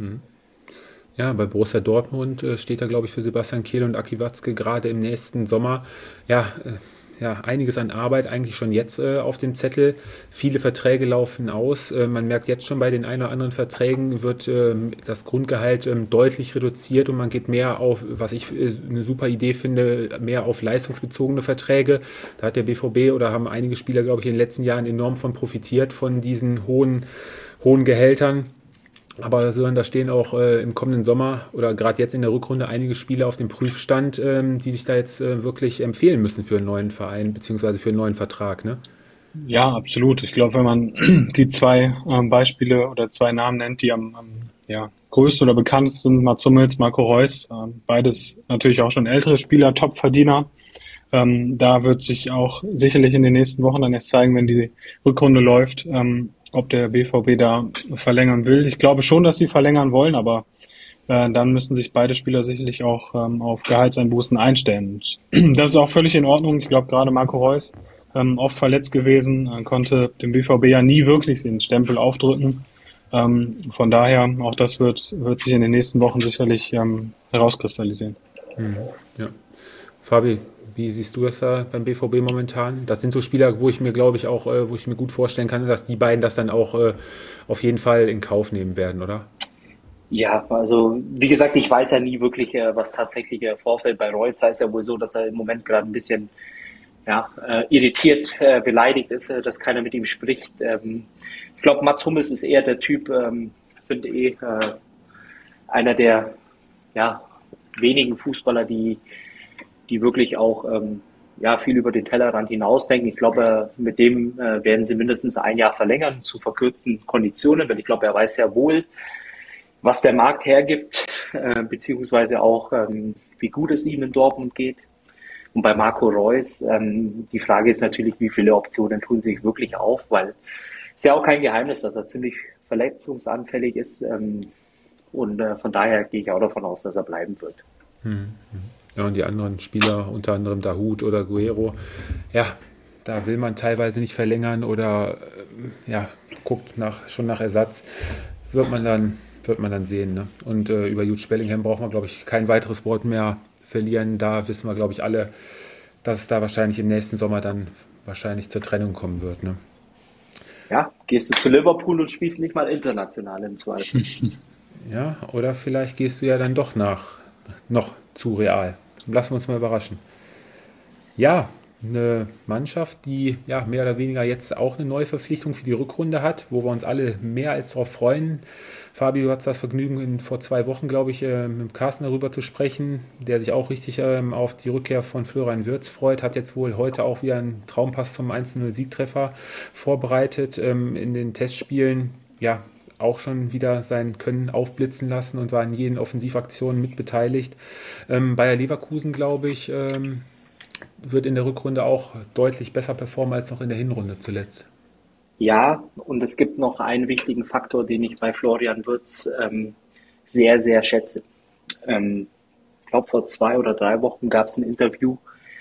Ja, bei Borussia Dortmund äh, steht da, glaube ich, für Sebastian Kehl und Aki Watzke gerade im nächsten Sommer ja, äh, ja, einiges an Arbeit eigentlich schon jetzt äh, auf dem Zettel. Viele Verträge laufen aus. Äh, man merkt jetzt schon bei den ein oder anderen Verträgen wird äh, das Grundgehalt ähm, deutlich reduziert und man geht mehr auf, was ich äh, eine super Idee finde, mehr auf leistungsbezogene Verträge. Da hat der B V B oder haben einige Spieler, glaube ich, in den letzten Jahren enorm von profitiert, von diesen hohen, hohen Gehältern. Aber so, da stehen auch äh, im kommenden Sommer oder gerade jetzt in der Rückrunde einige Spieler auf dem Prüfstand, ähm, die sich da jetzt äh, wirklich empfehlen müssen für einen neuen Verein beziehungsweise für einen neuen Vertrag. Ne? Ja, absolut. Ich glaube, wenn man die zwei ähm, Beispiele oder zwei Namen nennt, die am, am ja, größten oder bekanntesten sind, Mats Hummels, Marco Reus, ähm, beides natürlich auch schon ältere Spieler, Top-Verdiener. Ähm, da wird sich auch sicherlich in den nächsten Wochen dann erst zeigen, wenn die Rückrunde läuft, ähm, ob der B V B da verlängern will. Ich glaube schon, dass sie verlängern wollen, aber äh, dann müssen sich beide Spieler sicherlich auch ähm, auf Gehaltseinbußen einstellen. Und das ist auch völlig in Ordnung. Ich glaube, gerade Marco Reus, ähm, oft verletzt gewesen, äh, konnte dem B V B ja nie wirklich den Stempel aufdrücken. Ähm, von daher, auch das wird, wird sich in den nächsten Wochen sicherlich ähm, herauskristallisieren. Mhm. Ja. Fabi, wie siehst du das da beim B V B momentan? Das sind so Spieler, wo ich mir, glaube ich, auch, äh, wo ich mir gut vorstellen kann, dass die beiden das dann auch äh, auf jeden Fall in Kauf nehmen werden, oder? Ja, also wie gesagt, ich weiß ja nie wirklich, äh, was tatsächlich äh, vorfällt. Bei Reus sei es ja wohl so, dass er im Moment gerade ein bisschen ja, äh, irritiert, äh, beleidigt ist, äh, dass keiner mit ihm spricht. Ähm, ich glaube, Mats Hummels ist eher der Typ, ähm, finde eh, äh, einer der ja, wenigen Fußballer, die die wirklich auch ähm, ja, viel über den Tellerrand hinausdenken. Ich glaube, mit dem äh, werden sie mindestens ein Jahr verlängern zu verkürzten Konditionen, weil ich glaube, er weiß ja wohl, was der Markt hergibt, äh, beziehungsweise auch, ähm, wie gut es ihm in Dortmund geht. Und bei Marco Reus, ähm, die Frage ist natürlich, wie viele Optionen tun sich wirklich auf, weil es ist ja auch kein Geheimnis, dass er ziemlich verletzungsanfällig ist. Ähm, und äh, von daher gehe ich auch davon aus, dass er bleiben wird. Mhm. Ja, und die anderen Spieler, unter anderem Dahoud oder Guerrero, ja, da will man teilweise nicht verlängern oder äh, ja, guckt nach, schon nach Ersatz, wird man dann, wird man dann sehen. Ne? Und äh, über Jude Bellingham braucht man, glaube ich, kein weiteres Wort mehr verlieren. Da wissen wir, glaube ich, alle, dass es da wahrscheinlich im nächsten Sommer dann wahrscheinlich zur Trennung kommen wird. Ne? Ja, gehst du zu Liverpool und spielst nicht mal international im Zweifel. Ja, oder vielleicht gehst du ja dann doch nach noch zu Real. Lassen wir uns mal überraschen. Ja, eine Mannschaft, die ja mehr oder weniger jetzt auch eine neue Verpflichtung für die Rückrunde hat, wo wir uns alle mehr als darauf freuen. Fabi, du hattest das Vergnügen, in, vor zwei Wochen, glaube ich, äh, mit Carsten darüber zu sprechen, der sich auch richtig ähm, auf die Rückkehr von Florian Wirtz freut, hat jetzt wohl heute auch wieder einen Traumpass zum eins zu null Siegtreffer vorbereitet ähm, in den Testspielen. Ja, auch schon wieder sein Können aufblitzen lassen und war in jeden Offensivaktionen mit beteiligt. Ähm, Bayer Leverkusen, glaube ich, ähm, wird in der Rückrunde auch deutlich besser performen als noch in der Hinrunde zuletzt. Ja, und es gibt noch einen wichtigen Faktor, den ich bei Florian Wirtz ähm, sehr, sehr schätze. Ähm, ich glaube, vor zwei oder drei Wochen gab es ein Interview,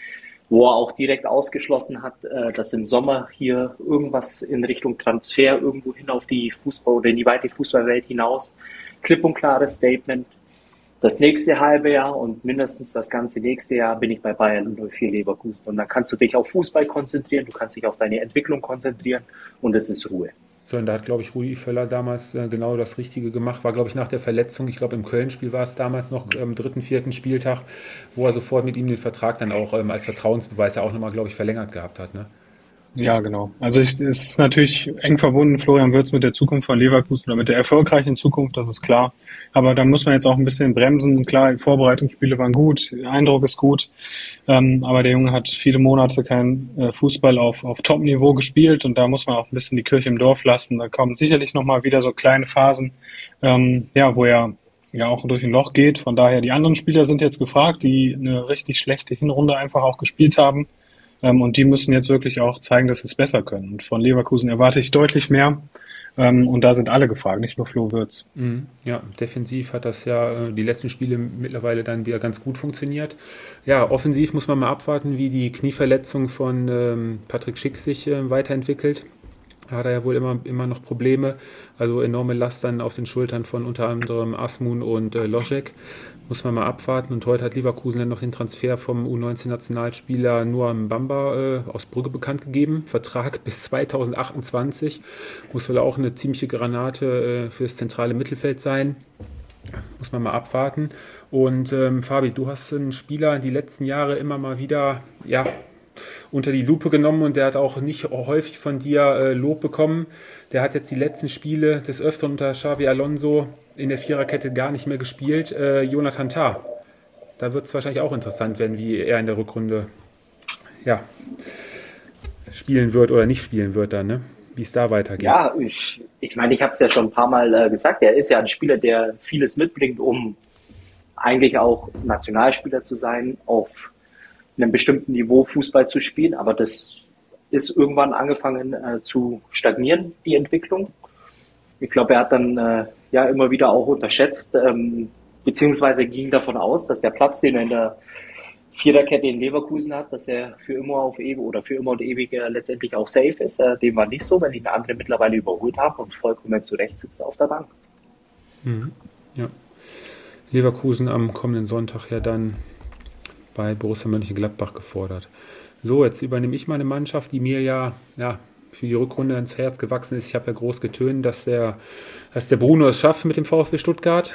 wo er auch direkt ausgeschlossen hat, äh, dass im Sommer hier irgendwas in Richtung Transfer irgendwo hin auf die Fußball- oder in die weite Fußballwelt hinaus. Klipp und klares Statement. Das nächste halbe Jahr und mindestens das ganze nächste Jahr bin ich bei Bayern null vier Leverkusen. Und dann kannst du dich auf Fußball konzentrieren, du kannst dich auf deine Entwicklung konzentrieren und es ist Ruhe. So, und da hat, glaube ich, Rudi Völler damals äh, genau das Richtige gemacht. War, glaube ich, nach der Verletzung, ich glaube, im Köln-Spiel war es damals noch am ähm, dritten, vierten Spieltag, wo er sofort mit ihm den Vertrag dann auch ähm, als Vertrauensbeweis ja auch nochmal, glaube ich, verlängert gehabt hat. Ne? Ja, genau. Also ich, es ist natürlich eng verbunden, Florian Wirtz, mit der Zukunft von Leverkusen oder mit der erfolgreichen Zukunft, das ist klar. Aber da muss man jetzt auch ein bisschen bremsen. Klar, die Vorbereitungsspiele waren gut, der Eindruck ist gut. Ähm, aber der Junge hat viele Monate kein äh, Fußball auf, auf Top-Niveau gespielt und da muss man auch ein bisschen die Kirche im Dorf lassen. Da kommen sicherlich nochmal wieder so kleine Phasen, ähm, ja, wo er ja auch durch ein Loch geht. Von daher, die anderen Spieler sind jetzt gefragt, die eine richtig schlechte Hinrunde einfach auch gespielt haben. Ähm, und die müssen jetzt wirklich auch zeigen, dass sie es besser können. Und von Leverkusen erwarte ich deutlich mehr. Ähm, und da sind alle gefragt, nicht nur Flo Wirtz. Mhm. Ja, defensiv hat das ja äh, die letzten Spiele mittlerweile dann wieder ganz gut funktioniert. Ja, offensiv muss man mal abwarten, wie die Knieverletzung von ähm, Patrick Schick sich äh, weiterentwickelt. Da hat er ja wohl immer, immer noch Probleme. Also enorme Last dann auf den Schultern von unter anderem Asmun und äh, Loschek. Muss man mal abwarten. Und heute hat Leverkusen dann noch den Transfer vom U neunzehn-Nationalspieler Noam Bamba äh, aus Brügge bekannt gegeben. Vertrag bis zweitausendachtundzwanzig. Muss wohl auch eine ziemliche Granate äh, fürs zentrale Mittelfeld sein. Muss man mal abwarten. Und ähm, Fabi, du hast einen Spieler die letzten Jahre immer mal wieder, ja, unter die Lupe genommen und der hat auch nicht häufig von dir äh, Lob bekommen. Der hat jetzt die letzten Spiele des Öfteren unter Xavi Alonso in der Viererkette gar nicht mehr gespielt. Äh, Jonathan Tah. Da wird es wahrscheinlich auch interessant werden, wie er in der Rückrunde ja, spielen wird oder nicht spielen wird dann, ne? Wie es da weitergeht. Ja, ich, ich meine, ich habe es ja schon ein paar Mal äh, gesagt, er ist ja ein Spieler, der vieles mitbringt, um eigentlich auch Nationalspieler zu sein, auf einem bestimmten Niveau Fußball zu spielen, aber das ist irgendwann angefangen äh, zu stagnieren, die Entwicklung. Ich glaube, er hat dann äh, ja immer wieder auch unterschätzt, ähm, beziehungsweise ging davon aus, dass der Platz, den er in der Viererkette in Leverkusen hat, dass er für immer auf ewig oder für immer und ewig äh, letztendlich auch safe ist. Äh, dem war nicht so, weil ihn andere mittlerweile überholt haben und vollkommen zu Recht sitzt auf der Bank. Mhm. Ja. Leverkusen am kommenden Sonntag ja dann bei Borussia Mönchengladbach gefordert. So, jetzt übernehme ich meine Mannschaft, die mir ja, ja für die Rückrunde ins Herz gewachsen ist. Ich habe ja groß getönt, dass der, dass der Bruno es schafft mit dem VfB Stuttgart.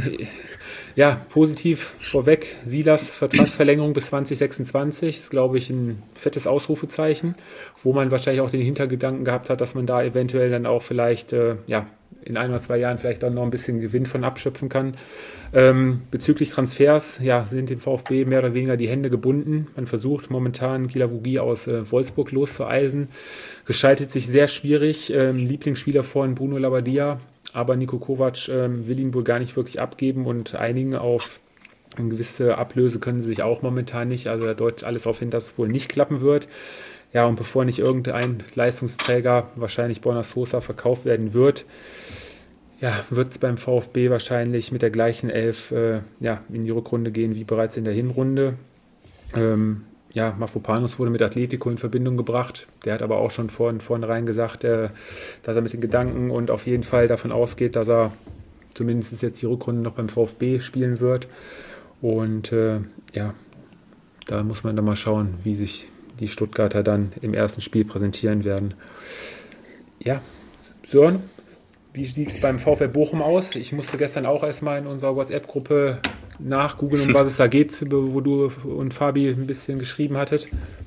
Ja, positiv vorweg, Silas Vertragsverlängerung bis zwanzig sechsundzwanzig ist, glaube ich, ein fettes Ausrufezeichen, wo man wahrscheinlich auch den Hintergedanken gehabt hat, dass man da eventuell dann auch vielleicht, äh, ja, in ein oder zwei Jahren vielleicht auch noch ein bisschen Gewinn von abschöpfen kann. Ähm, bezüglich Transfers, ja, sind dem VfB mehr oder weniger die Hände gebunden. Man versucht momentan Guilavogui aus äh, Wolfsburg loszueisen. Gestaltet sich sehr schwierig. Ähm, Lieblingsspieler von Bruno Labbadia, aber Niko Kovac ähm, will ihn wohl gar nicht wirklich abgeben und einigen auf eine gewisse Ablöse können sie sich auch momentan nicht. Also da deutet alles darauf hin, dass es wohl nicht klappen wird. Ja, und bevor nicht irgendein Leistungsträger, wahrscheinlich Borna Sosa, verkauft werden wird, ja, wird es beim VfB wahrscheinlich mit der gleichen Elf äh, ja, in die Rückrunde gehen wie bereits in der Hinrunde. Ähm, ja, Mafropanos wurde mit Atletico in Verbindung gebracht. Der hat aber auch schon vorn, vornherein gesagt, äh, dass er mit den Gedanken und auf jeden Fall davon ausgeht, dass er zumindest jetzt die Rückrunde noch beim VfB spielen wird. Und äh, ja, da muss man dann mal schauen, wie sich die Stuttgarter dann im ersten Spiel präsentieren werden. Ja, Sören, wie sieht es beim VfL Bochum aus? Ich musste gestern auch erstmal in unserer WhatsApp-Gruppe nachgoogeln, um was es da geht, wo du und Fabi ein bisschen geschrieben hattet.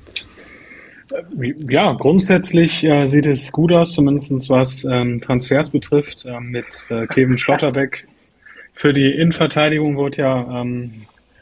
Ja, grundsätzlich äh, sieht es gut aus, zumindest was ähm, Transfers betrifft. Ähm, mit äh, Kevin Schlotterbeck für die Innenverteidigung wurde ja ähm,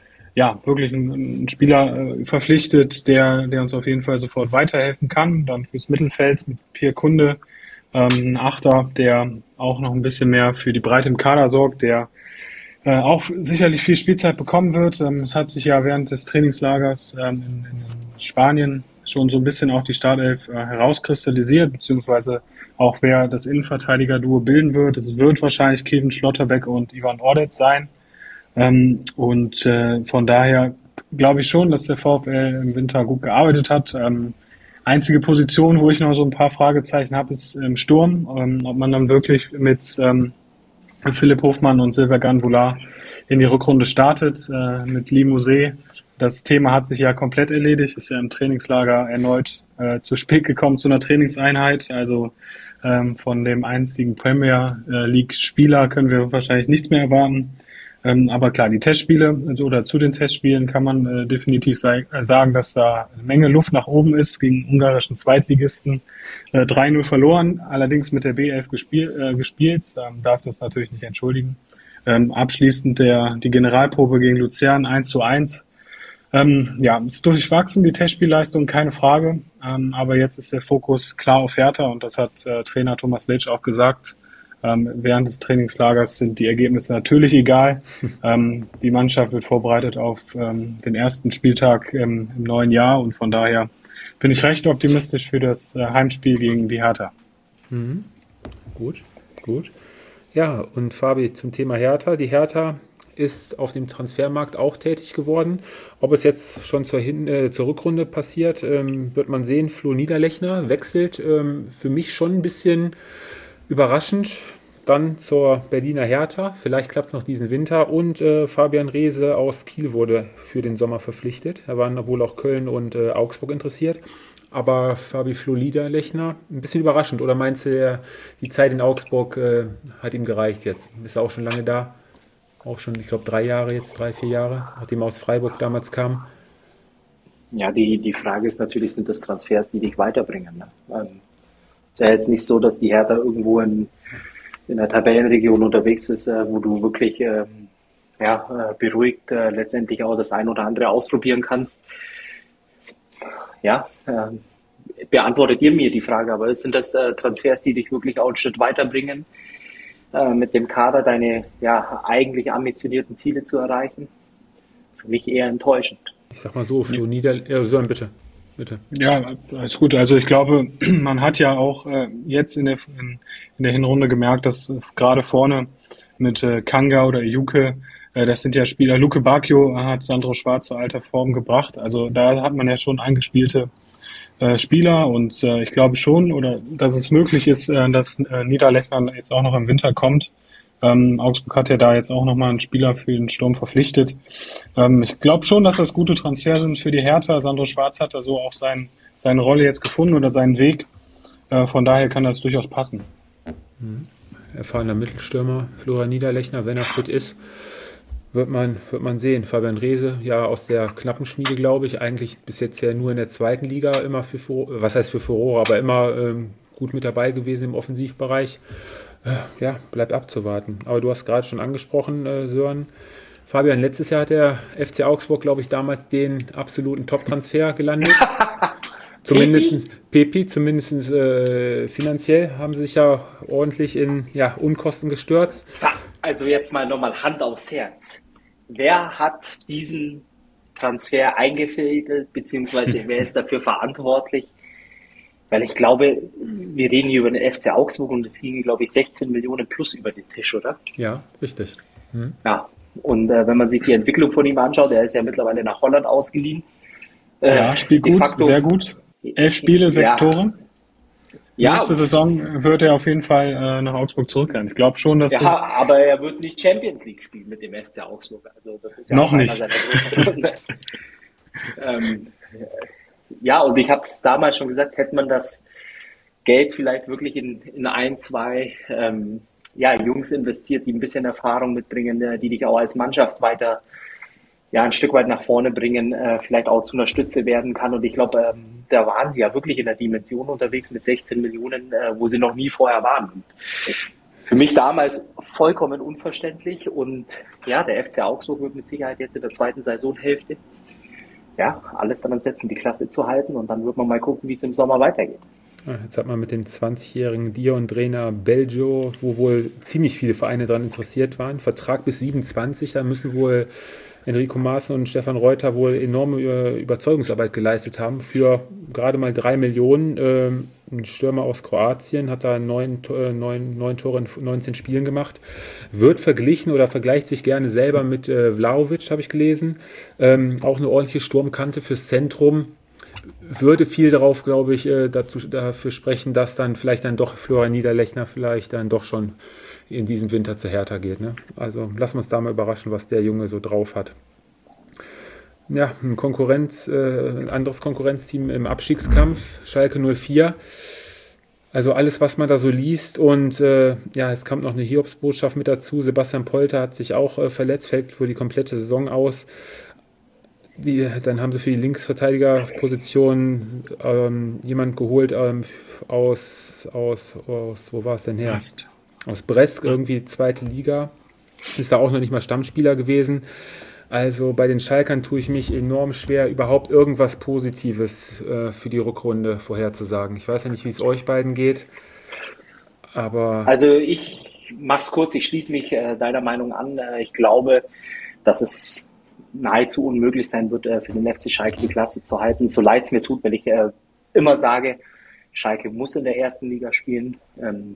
ja wirklich ein, ein Spieler äh, verpflichtet, der der uns auf jeden Fall sofort weiterhelfen kann. Dann fürs Mittelfeld mit Pierre Kunde, ähm, ein Achter, der auch noch ein bisschen mehr für die Breite im Kader sorgt, der äh, auch sicherlich viel Spielzeit bekommen wird. Ähm, es hat sich ja während des Trainingslagers ähm, in, in Spanien schon so ein bisschen auch die Startelf äh, herauskristallisiert, beziehungsweise auch wer das Innenverteidiger-Duo bilden wird. Es wird wahrscheinlich Kevin Schlotterbeck und Ivan Ordet sein. Ähm, und äh, von daher glaube ich schon, dass der VfL im Winter gut gearbeitet hat. Ähm, einzige Position, wo ich noch so ein paar Fragezeichen habe, ist im Sturm. Ähm, ob man dann wirklich mit ähm, Philipp Hofmann und Silver Ganvoula in die Rückrunde startet, äh, mit Limousin. Das Thema hat sich ja komplett erledigt, ist ja im Trainingslager erneut äh, zu spät gekommen zu einer Trainingseinheit. Also ähm, von dem einzigen Premier League-Spieler können wir wahrscheinlich nichts mehr erwarten. Ähm, aber klar, die Testspiele also, oder zu den Testspielen kann man äh, definitiv sei, äh, sagen, dass da eine Menge Luft nach oben ist gegen ungarischen Zweitligisten. Äh, drei null verloren, allerdings mit der B elf gespiel, äh, gespielt, ähm, darf das natürlich nicht entschuldigen. Ähm, abschließend der die Generalprobe gegen Luzern eins zu eins. Ähm, ja, ist durchwachsen, die Testspielleistung, keine Frage. Ähm, aber jetzt ist der Fokus klar auf Hertha und das hat äh, Trainer Thomas Letsch auch gesagt. Ähm, während des Trainingslagers sind die Ergebnisse natürlich egal. Ähm, die Mannschaft wird vorbereitet auf ähm, den ersten Spieltag ähm, im neuen Jahr und von daher bin ich recht optimistisch für das äh, Heimspiel gegen die Hertha. Mhm. Gut, gut. Ja, und Fabi, zum Thema Hertha. Die Hertha ist auf dem Transfermarkt auch tätig geworden. Ob es jetzt schon zur, Hin- äh, zur Rückrunde passiert, ähm, wird man sehen. Flo Niederlechner wechselt ähm, für mich schon ein bisschen überraschend dann zur Berliner Hertha. Vielleicht klappt es noch diesen Winter. Und äh, Fabian Reese aus Kiel wurde für den Sommer verpflichtet. Da waren wohl auch Köln und äh, Augsburg interessiert. Aber Fabi Flo Niederlechner, ein bisschen überraschend. Oder meinst du, der, die Zeit in Augsburg äh, hat ihm gereicht jetzt? Ist er auch schon lange da? Auch schon, ich glaube, drei Jahre jetzt, drei, vier Jahre, nachdem er aus Freiburg damals kam. Ja, die, die Frage ist natürlich, sind das Transfers, die dich weiterbringen? Ne? Ähm, ist ja jetzt nicht so, dass die Hertha irgendwo in, in der Tabellenregion unterwegs ist, äh, wo du wirklich ähm, ja, äh, beruhigt äh, letztendlich auch das ein oder andere ausprobieren kannst. Ja, äh, beantwortet ihr mir die Frage, aber sind das äh, Transfers, die dich wirklich auch einen Schritt weiterbringen? Mit dem Kader deine ja eigentlich ambitionierten Ziele zu erreichen? Für mich eher enttäuschend. Ich sag mal so, Flo Nieder... Ja, Sören, bitte. bitte. Ja, alles gut. Also ich glaube, man hat ja auch äh, jetzt in der, in, in der Hinrunde gemerkt, dass äh, gerade vorne mit äh, Kanga oder Juke, äh, das sind ja Spieler, Luke Bacchio hat Sandro Schwarz zur alter Form gebracht. Also da hat man ja schon eingespielte Spieler und äh, ich glaube schon, oder dass es möglich ist, äh, dass äh, Niederlechner jetzt auch noch im Winter kommt. Ähm, Augsburg hat ja da jetzt auch nochmal einen Spieler für den Sturm verpflichtet. Ähm, ich glaube schon, dass das gute Transfer sind für die Hertha. Sandro Schwarz hat da so auch sein, seine Rolle jetzt gefunden oder seinen Weg. Äh, von daher kann das durchaus passen. Mhm. Erfahrener Mittelstürmer, Florian Niederlechner, wenn er fit ist. Wird man, wird man sehen. Fabian Reese, ja aus der knappen Schmiede, glaube ich, eigentlich bis jetzt ja nur in der zweiten Liga immer für, Furore, was heißt für Furore, aber immer ähm, gut mit dabei gewesen im Offensivbereich. Äh, ja, bleibt abzuwarten. Aber du hast gerade schon angesprochen, äh, Sören. Fabian, letztes Jahr hat der F C Augsburg, glaube ich, damals den absoluten Top-Transfer gelandet. Zumindest Pepi, zumindest äh, finanziell haben sie sich ja ordentlich in ja, Unkosten gestürzt. Also jetzt mal nochmal Hand aufs Herz. Wer hat diesen Transfer eingefädelt, beziehungsweise wer ist dafür verantwortlich? Weil ich glaube, wir reden hier über den F C Augsburg und es gingen, glaube ich, sechzehn Millionen plus über den Tisch, oder? Ja, richtig. Hm. Ja, und äh, wenn man sich die Entwicklung von ihm anschaut, er ist ja mittlerweile nach Holland ausgeliehen. Äh, ja, spielt gut, facto, sehr gut. Elf Spiele, sechs ja. Tore. Ja, Nächste Saison wird er auf jeden Fall äh, nach Augsburg zurückkehren. Ich glaube schon, dass... Ja, aber er wird nicht Champions League spielen mit dem F C Augsburg. Also das ist ja noch auch nicht. einer seiner größten. ähm, ja, und ich habe es damals schon gesagt, hätte man das Geld vielleicht wirklich in, in ein, zwei ähm, ja, Jungs investiert, die ein bisschen Erfahrung mitbringen, äh, die dich auch als Mannschaft weiter, ja, ein Stück weit nach vorne bringen, äh, vielleicht auch zu einer Stütze werden kann. Und ich glaube, ähm, da waren sie ja wirklich in der Dimension unterwegs mit sechzehn Millionen, äh, wo sie noch nie vorher waren. Und für mich damals vollkommen unverständlich. Und ja, der F C Augsburg wird mit Sicherheit jetzt in der zweiten Saisonhälfte ja, alles daran setzen, die Klasse zu halten. Und dann wird man mal gucken, wie es im Sommer weitergeht. Jetzt hat man mit dem zwanzigjährigen Dion-Trainer Belgio, wo wohl ziemlich viele Vereine daran interessiert waren, Vertrag bis siebenundzwanzig, da müssen wohl Enrico Maaßen und Stefan Reuter wohl enorme Überzeugungsarbeit geleistet haben. Für gerade mal drei Millionen, ähm, ein Stürmer aus Kroatien, hat da neun, neun, neun Tore in neunzehn Spielen gemacht, wird verglichen oder vergleicht sich gerne selber mit äh, Vlahovic, habe ich gelesen. Ähm, auch eine ordentliche Sturmkante fürs Zentrum. Würde viel darauf, glaube ich, dazu, dafür sprechen, dass dann vielleicht dann doch Florian Niederlechner vielleicht dann doch schon in diesem Winter zu Hertha geht. Ne? Also lassen wir uns da mal überraschen, was der Junge so drauf hat. Ja, ein Konkurrenz, äh, ein anderes Konkurrenzteam im Abstiegskampf, Schalke null vier. Also alles, was man da so liest und äh, ja, es kommt noch eine Hiobsbotschaft mit dazu. Sebastian Polter hat sich auch äh, verletzt, fällt für die komplette Saison aus. Die, dann haben sie für die Linksverteidigerposition ähm, jemand geholt ähm, aus, aus, aus, wo war es denn her? Brest. Aus Brest, irgendwie zweite Liga. Ist da auch noch nicht mal Stammspieler gewesen. Also bei den Schalkern tue ich mich enorm schwer, überhaupt irgendwas Positives äh, für die Rückrunde vorherzusagen. Ich weiß ja nicht, wie es euch beiden geht, aber... Also ich mach's kurz, ich schließe mich äh, deiner Meinung an. Äh, ich glaube, dass es nahezu unmöglich sein wird, äh, für den F C Schalke die Klasse zu halten. So leid es mir tut, wenn ich äh, immer sage, Schalke muss in der ersten Liga spielen. Ähm,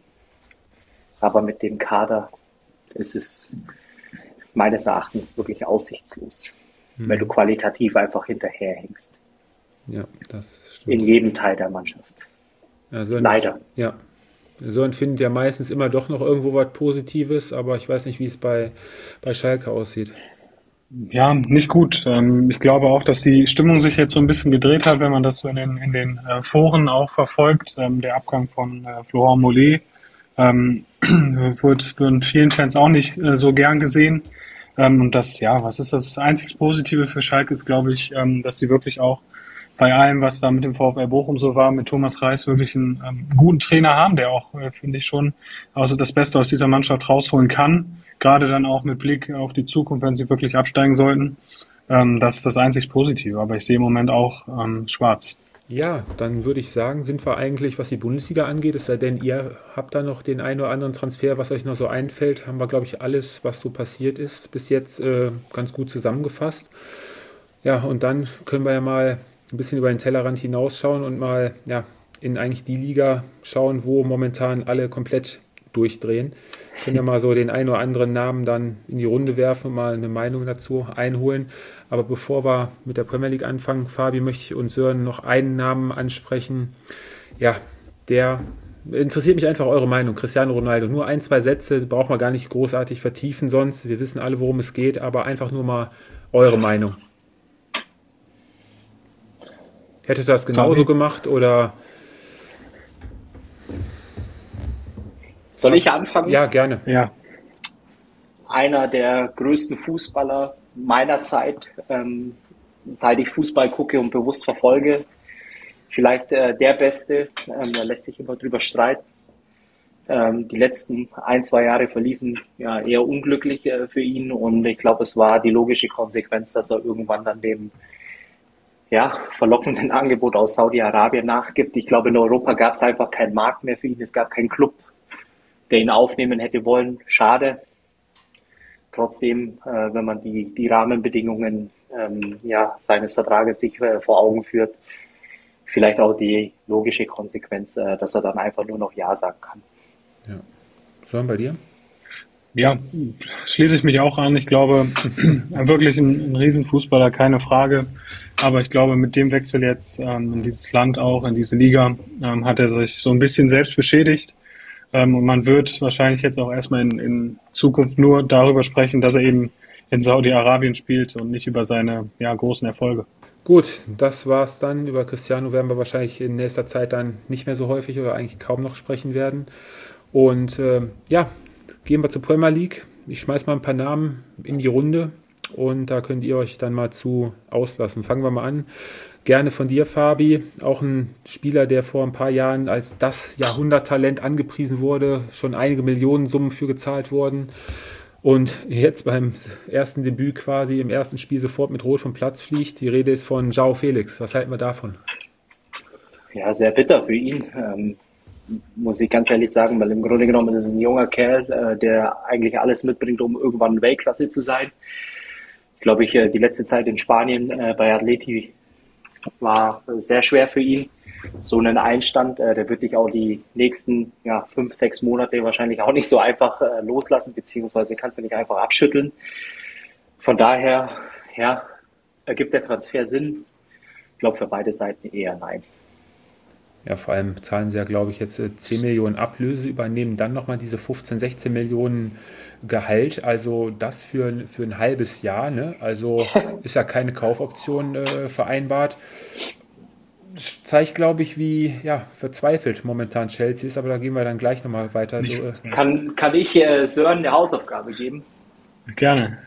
aber mit dem Kader ist es meines Erachtens wirklich aussichtslos, hm. weil du qualitativ einfach hinterherhängst. Ja, das stimmt. In jedem Teil der Mannschaft. Ja, so Leider. Ja. So empfindet ja meistens immer doch noch irgendwo was Positives, aber ich weiß nicht, wie es bei, bei Schalke aussieht. Ja, nicht gut. Ähm, ich glaube auch, dass die Stimmung sich jetzt so ein bisschen gedreht hat, wenn man das so in den, in den äh, Foren auch verfolgt. Ähm, der Abgang von äh, Florent Mollet ähm, wird von vielen Fans auch nicht äh, so gern gesehen. Ähm, und das, ja, was ist das einzig Positive für Schalke ist, glaube ich, ähm, dass sie wirklich auch bei allem, was da mit dem VfL Bochum so war, mit Thomas Reis wirklich einen ähm, guten Trainer haben, der auch, äh, finde ich, schon also das Beste aus dieser Mannschaft rausholen kann. Gerade dann auch mit Blick auf die Zukunft, wenn sie wirklich absteigen sollten. Ähm, das ist das einzig Positive. Aber ich sehe im Moment auch ähm, schwarz. Ja, dann würde ich sagen, sind wir eigentlich, was die Bundesliga angeht, es sei denn, ihr habt da noch den einen oder anderen Transfer, was euch noch so einfällt, haben wir, glaube ich, alles, was so passiert ist, bis jetzt äh, ganz gut zusammengefasst. Ja, und dann können wir ja mal ein bisschen über den Tellerrand hinausschauen und mal ja, in eigentlich die Liga schauen, wo momentan alle komplett durchdrehen. Können ja mal so den einen oder anderen Namen dann in die Runde werfen und mal eine Meinung dazu einholen. Aber bevor wir mit der Premier League anfangen, Fabi, möchte ich und Sören noch einen Namen ansprechen. Ja, der interessiert mich einfach eure Meinung. Cristiano Ronaldo. Nur ein, zwei Sätze, braucht man gar nicht großartig vertiefen sonst. Wir wissen alle, worum es geht, aber einfach nur mal eure Meinung. Hättet ihr das genauso gemacht oder... Soll ich anfangen? Ja, gerne. Ja. Einer der größten Fußballer meiner Zeit, ähm, seit ich Fußball gucke und bewusst verfolge. Vielleicht äh, der Beste, ähm, da lässt sich immer drüber streiten. Ähm, die letzten ein, zwei Jahre verliefen ja eher unglücklich äh, für ihn und ich glaube, es war die logische Konsequenz, dass er irgendwann dann dem ja, verlockenden Angebot aus Saudi-Arabien nachgibt. Ich glaube, in Europa gab es einfach keinen Markt mehr für ihn, es gab keinen Club, der ihn aufnehmen hätte wollen. Schade. Trotzdem, äh, wenn man die, die Rahmenbedingungen ähm, ja, seines Vertrages sich äh, vor Augen führt, vielleicht auch die logische Konsequenz, äh, dass er dann einfach nur noch Ja sagen kann. Ja. Sören, bei dir? Ja, schließe ich mich auch an. Ich glaube, wirklich ein, ein Riesenfußballer, keine Frage. Aber ich glaube, mit dem Wechsel jetzt ähm, in dieses Land auch, in diese Liga, ähm, hat er sich so ein bisschen selbst beschädigt. Und man wird wahrscheinlich jetzt auch erstmal in, in Zukunft nur darüber sprechen, dass er eben in Saudi-Arabien spielt und nicht über seine ja, großen Erfolge. Gut, das war's dann. Über Cristiano werden wir wahrscheinlich in nächster Zeit dann nicht mehr so häufig oder eigentlich kaum noch sprechen werden. Und äh, ja, gehen wir zur Premier League. Ich schmeiß mal ein paar Namen in die Runde und da könnt ihr euch dann mal zu auslassen. Fangen wir mal an. Gerne von dir, Fabi. Auch ein Spieler, der vor ein paar Jahren als das Jahrhunderttalent angepriesen wurde, schon einige Millionensummen für gezahlt wurden. Und jetzt beim ersten Debüt quasi im ersten Spiel sofort mit Rot vom Platz fliegt. Die Rede ist von João Felix. Was halten wir davon? Ja, sehr bitter für ihn, ähm, muss ich ganz ehrlich sagen, weil im Grunde genommen ist es ein junger Kerl, äh, der eigentlich alles mitbringt, um irgendwann Weltklasse zu sein. Ich glaube, ich, äh, die letzte Zeit in Spanien äh, bei Atleti war äh, sehr schwer für ihn. So einen Einstand, äh, der wird dich auch die nächsten ja, fünf, sechs Monate wahrscheinlich auch nicht so einfach äh, loslassen, beziehungsweise kannst du nicht einfach abschütteln. Von daher, ja, ergibt der Transfer Sinn? Ich glaube, für beide Seiten eher nein. Ja, vor allem zahlen sie ja, glaube ich, jetzt zehn Millionen Ablöse, übernehmen dann nochmal diese fünfzehn, sechzehn Millionen Gehalt. Also das für, für ein halbes Jahr, ne? Also ist ja keine Kaufoption äh, vereinbart. Zeigt, glaube ich, wie ja, verzweifelt momentan Chelsea ist, aber da gehen wir dann gleich nochmal weiter. Kann, kann ich äh, Sören eine Hausaufgabe geben? Gerne.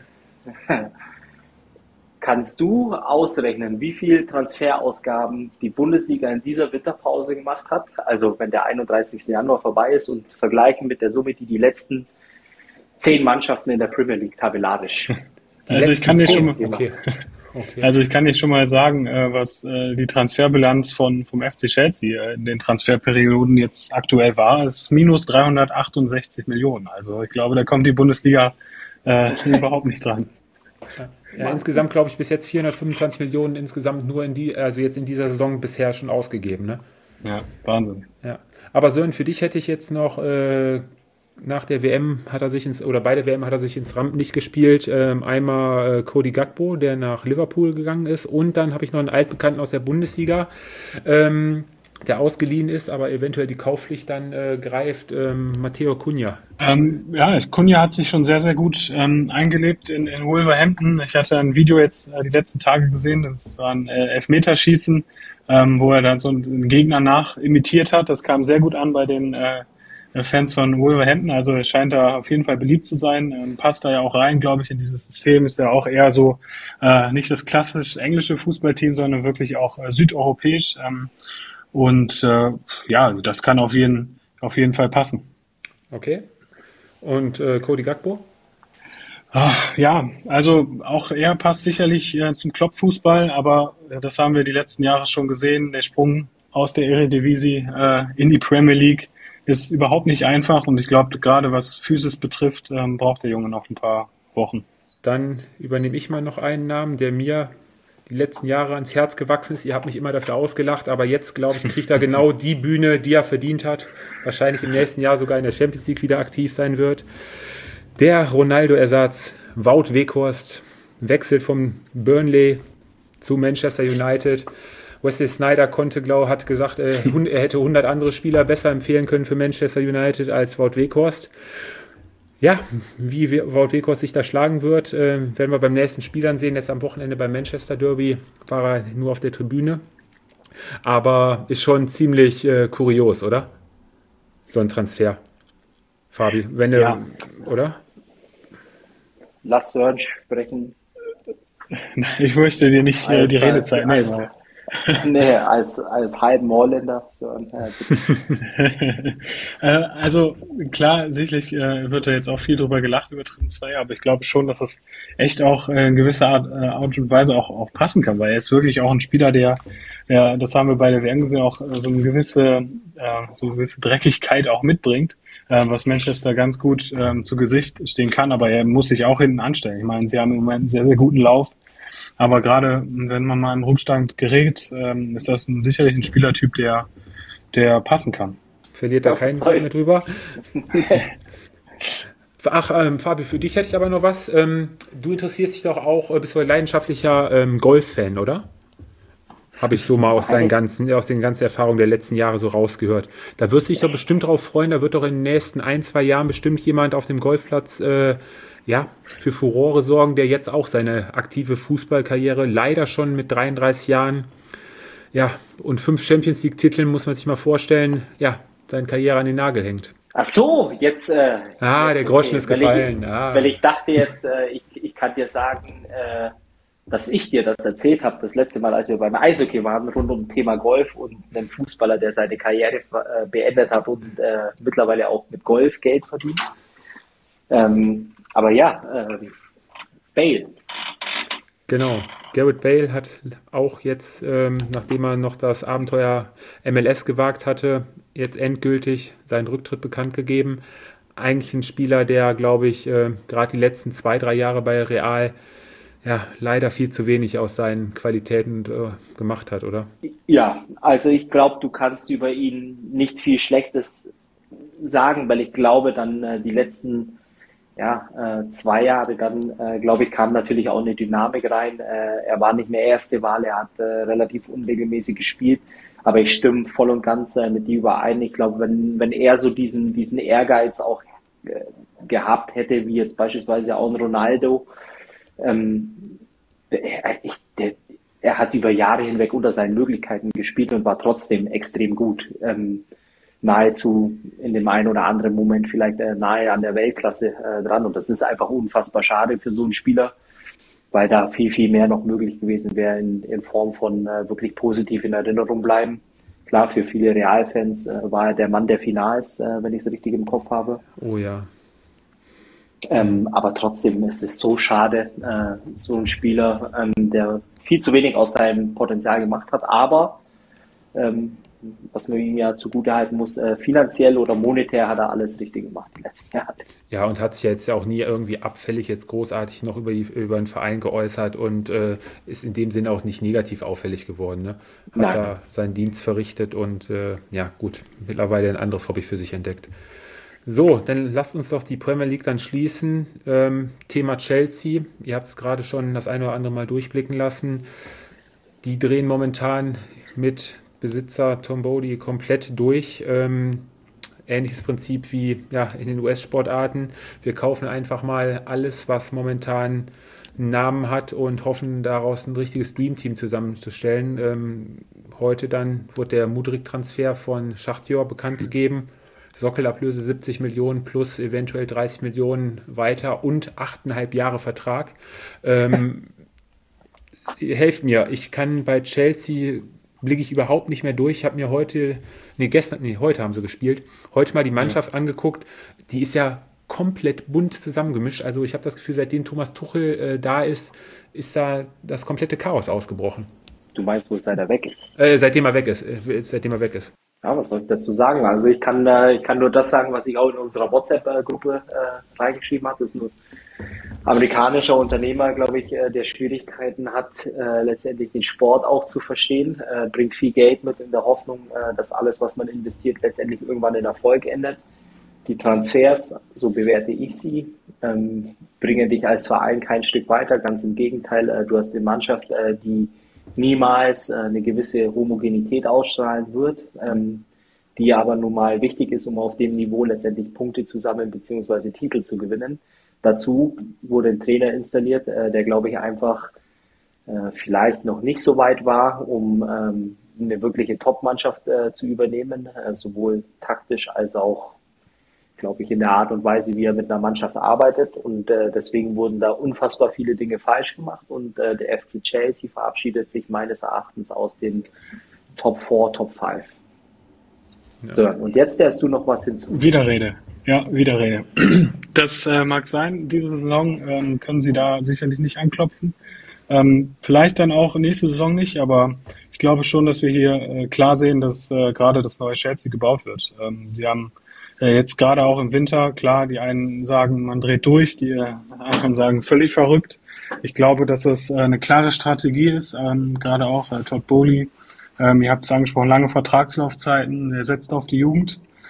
Kannst du ausrechnen, wie viel Transferausgaben die Bundesliga in dieser Winterpause gemacht hat? Also wenn der einunddreißigste Januar vorbei ist und vergleichen mit der Summe, die die letzten zehn Mannschaften in der Premier League tabellarisch. Die also ich kann dir schon mal, okay. Okay. Also ich kann dir schon mal sagen, was die Transferbilanz von vom F C Chelsea in den Transferperioden jetzt aktuell war, ist minus dreihundertachtundsechzig Millionen. Also ich glaube, da kommt die Bundesliga äh, überhaupt nicht dran. Ja. Ja, insgesamt glaube ich bis jetzt vierhundertfünfundzwanzig Millionen insgesamt nur in die, also jetzt in dieser Saison bisher schon ausgegeben, ne? Ja, Wahnsinn. Ja. Aber Sören, für dich hätte ich jetzt noch äh, nach der W M hat er sich ins, oder bei der W M hat er sich ins Rampenlicht gespielt. Ähm, einmal äh, Cody Gakpo, der nach Liverpool gegangen ist, und dann habe ich noch einen Altbekannten aus der Bundesliga, ähm, der ausgeliehen ist, aber eventuell die Kaufpflicht dann äh, greift, ähm, Matteo Cunha. Ähm, ja, Cunha hat sich schon sehr, sehr gut ähm, eingelebt in, in Wolverhampton. Ich hatte ein Video jetzt äh, die letzten Tage gesehen, das war ein äh, Elfmeterschießen, ähm, wo er dann so einen Gegner nach imitiert hat. Das kam sehr gut an bei den äh, Fans von Wolverhampton. Also er scheint da auf jeden Fall beliebt zu sein, ähm, passt da ja auch rein, glaube ich, in dieses System. Ist ja auch eher so äh, nicht das klassisch englische Fußballteam, sondern wirklich auch äh, südeuropäisch. Ähm, Und äh, ja, das kann auf jeden, auf jeden Fall passen. Okay. Und äh, Cody Gakpo? Ach, ja, also auch er passt sicherlich äh, zum Klopp-Fußball, aber äh, das haben wir die letzten Jahre schon gesehen. Der Sprung aus der Eredivisie äh, in die Premier League ist überhaupt nicht einfach, und ich glaube, gerade was Physis betrifft, ähm, braucht der Junge noch ein paar Wochen. Dann übernehme ich mal noch einen Namen, der mir die letzten Jahre ans Herz gewachsen ist. Ihr habt mich immer dafür ausgelacht, aber jetzt, glaube ich, kriegt er genau die Bühne, die er verdient hat. Wahrscheinlich im nächsten Jahr sogar in der Champions League wieder aktiv sein wird. Der Ronaldo-Ersatz, Wout Weghorst, wechselt vom Burnley zu Manchester United. Wesley Sneijder konnte, glaube hat gesagt, er hätte hundert andere Spieler besser empfehlen können für Manchester United als Wout Weghorst. Ja, wie Wout Weghorst sich da schlagen wird, äh, werden wir beim nächsten Spiel dann sehen. Jetzt am Wochenende beim Manchester Derby war er nur auf der Tribüne. Aber ist schon ziemlich äh, kurios, oder? So ein Transfer. Fabi, wenn du, Ja. oder? Lass Sören sprechen. Ich möchte dir nicht äh, die Als- Redezeit nehmen. als- aber- Nee, als, als halben Holländer. Sören, ja, bitte. Äh, also klar, sicherlich äh, wird da jetzt auch viel drüber gelacht über Dritten zwei, aber ich glaube schon, dass das echt auch äh, in gewisser Art, äh, Art und Weise auch, auch passen kann, weil er ist wirklich auch ein Spieler, der, der, das haben wir bei der W M gesehen, auch äh, so eine gewisse, äh, so eine gewisse Dreckigkeit auch mitbringt, äh, was Manchester ganz gut ähm, zu Gesicht stehen kann, aber er muss sich auch hinten anstellen. Ich meine, sie haben im Moment einen sehr, sehr guten Lauf. Aber gerade wenn man mal in Rückstand gerät, ähm, ist das ein, sicherlich ein Spielertyp, der, der passen kann. Verliert da Ja, keinen sorry. Wort mehr drüber. Ach, ähm, Fabi, für dich hätte ich aber noch was. Ähm, du interessierst dich doch auch, äh, bist du ein leidenschaftlicher ähm, Golf-Fan, oder? Habe ich so mal aus, seinen ganzen, aus den ganzen Erfahrungen der letzten Jahre so rausgehört. Da wirst du dich doch bestimmt drauf freuen, da wird doch in den nächsten ein, zwei Jahren bestimmt jemand auf dem Golfplatz äh, ja, für Furore sorgen, der jetzt auch seine aktive Fußballkarriere leider schon mit dreiunddreißig Jahren, ja, und fünf Champions League-Titeln, muss man sich mal vorstellen, ja, seine Karriere an den Nagel hängt. Ach so, jetzt. Äh, ah, jetzt, der Groschen okay, ist gefallen. Ich, ah. Weil ich dachte jetzt, äh, ich, ich kann dir sagen, äh, dass ich dir das erzählt habe, das letzte Mal, als wir beim Eishockey waren, rund um das Thema Golf und einen Fußballer, der seine Karriere äh, beendet hat und äh, mittlerweile auch mit Golf Geld verdient. Ähm, aber ja, äh, Bale. Genau, Gareth Bale hat auch jetzt, ähm, nachdem er noch das Abenteuer M L S gewagt hatte, jetzt endgültig seinen Rücktritt bekannt gegeben. Eigentlich ein Spieler, der, glaube ich, äh, gerade die letzten zwei, drei Jahre bei Real ja leider viel zu wenig aus seinen Qualitäten äh, gemacht hat, oder? Ja, also ich glaube, du kannst über ihn nicht viel Schlechtes sagen, weil ich glaube, dann äh, die letzten ja, äh, zwei Jahre, dann äh, glaube ich, kam natürlich auch eine Dynamik rein. Äh, er war nicht mehr erste Wahl, er hat äh, relativ unregelmäßig gespielt, aber ich stimme voll und ganz äh, mit dir überein. Ich glaube, wenn, wenn er so diesen, diesen Ehrgeiz auch äh, gehabt hätte, wie jetzt beispielsweise auch ein Ronaldo, ähm, der, ich, der, er hat über Jahre hinweg unter seinen Möglichkeiten gespielt und war trotzdem extrem gut. Ähm, nahezu in dem einen oder anderen Moment vielleicht äh, nahe an der Weltklasse äh, dran. Und das ist einfach unfassbar schade für so einen Spieler, weil da viel, viel mehr noch möglich gewesen wäre in, in Form von äh, wirklich positiv in Erinnerung bleiben. Klar, für viele Realfans äh, war er der Mann der Finals, äh, wenn ich es richtig im Kopf habe. Oh ja. Ähm, aber trotzdem ist es so schade, äh, so ein Spieler, ähm, der viel zu wenig aus seinem Potenzial gemacht hat, aber ähm, was man ihm ja zugutehalten muss, äh, finanziell oder monetär hat er alles richtig gemacht die letzten Jahre. Ja, und hat sich jetzt ja auch nie irgendwie abfällig jetzt großartig noch über, die, über den Verein geäußert und äh, ist in dem Sinne auch nicht negativ auffällig geworden. Ne? Hat Nein. da seinen Dienst verrichtet und äh, ja gut, mittlerweile ein anderes Hobby für sich entdeckt. So, dann lasst uns doch die Premier League dann schließen. Ähm, Thema Chelsea, ihr habt es gerade schon das eine oder andere Mal durchblicken lassen. Die drehen momentan mit Besitzer Tom Bodie komplett durch. Ähm, ähnliches Prinzip wie ja, in den U S-Sportarten. Wir kaufen einfach mal alles, was momentan einen Namen hat und hoffen daraus ein richtiges Dreamteam zusammenzustellen. Ähm, heute dann wurde der Mudryk-Transfer von Schachtjor bekannt gegeben. Sockelablöse siebzig Millionen plus eventuell dreißig Millionen weiter und achteinhalb Jahre Vertrag. Ähm, helft mir, ich kann bei Chelsea blicke ich überhaupt nicht mehr durch. Ich habe mir heute, nee, gestern, nee, heute haben sie gespielt, heute mal die Mannschaft ja. angeguckt. Die ist ja komplett bunt zusammengemischt. Also ich habe das Gefühl, seitdem Thomas Tuchel äh, da ist, ist da das komplette Chaos ausgebrochen. Du meinst wohl, seit er weg ist? Äh, seitdem er weg ist. Äh, seitdem er weg ist. Ja, was soll ich dazu sagen? Also ich kann, äh, ich kann nur das sagen, was ich auch in unserer WhatsApp-Gruppe äh, reingeschrieben habe. Das ist ein amerikanischer Unternehmer, glaube ich, äh, der Schwierigkeiten hat, äh, letztendlich den Sport auch zu verstehen. Äh, bringt viel Geld mit in der Hoffnung, äh, dass alles, was man investiert, letztendlich irgendwann in Erfolg endet. Die Transfers, so bewerte ich sie, ähm, bringen dich als Verein kein Stück weiter. Ganz im Gegenteil, äh, du hast eine Mannschaft, äh, die niemals äh, eine gewisse Homogenität ausstrahlen wird, ähm, die aber nun mal wichtig ist, um auf dem Niveau letztendlich Punkte zu sammeln bzw. Titel zu gewinnen. Dazu wurde ein Trainer installiert, äh, der, glaube ich, einfach äh, vielleicht noch nicht so weit war, um ähm, eine wirkliche Top-Mannschaft äh, zu übernehmen, äh, sowohl taktisch als auch, glaube ich, in der Art und Weise, wie er mit einer Mannschaft arbeitet. Und äh, deswegen wurden da unfassbar viele Dinge falsch gemacht. Und äh, der F C Chelsea verabschiedet sich meines Erachtens aus den Top vier, Top fünf. Ja. So, und jetzt darfst du noch was hinzu. Widerrede. Ja, Widerrede. Das äh, mag sein, diese Saison ähm, können sie da sicherlich nicht anklopfen. Ähm, vielleicht dann auch nächste Saison nicht, aber ich glaube schon, dass wir hier äh, klar sehen, dass äh, gerade das neue Chelsea gebaut wird. Ähm, sie haben äh, jetzt gerade auch im Winter, klar, die einen sagen, man dreht durch, die äh, anderen sagen, völlig verrückt. Ich glaube, dass es äh, eine klare Strategie ist, ähm, gerade auch äh, Todd Boehly. Ähm, ihr habt es angesprochen, lange Vertragslaufzeiten, er setzt auf die Jugend.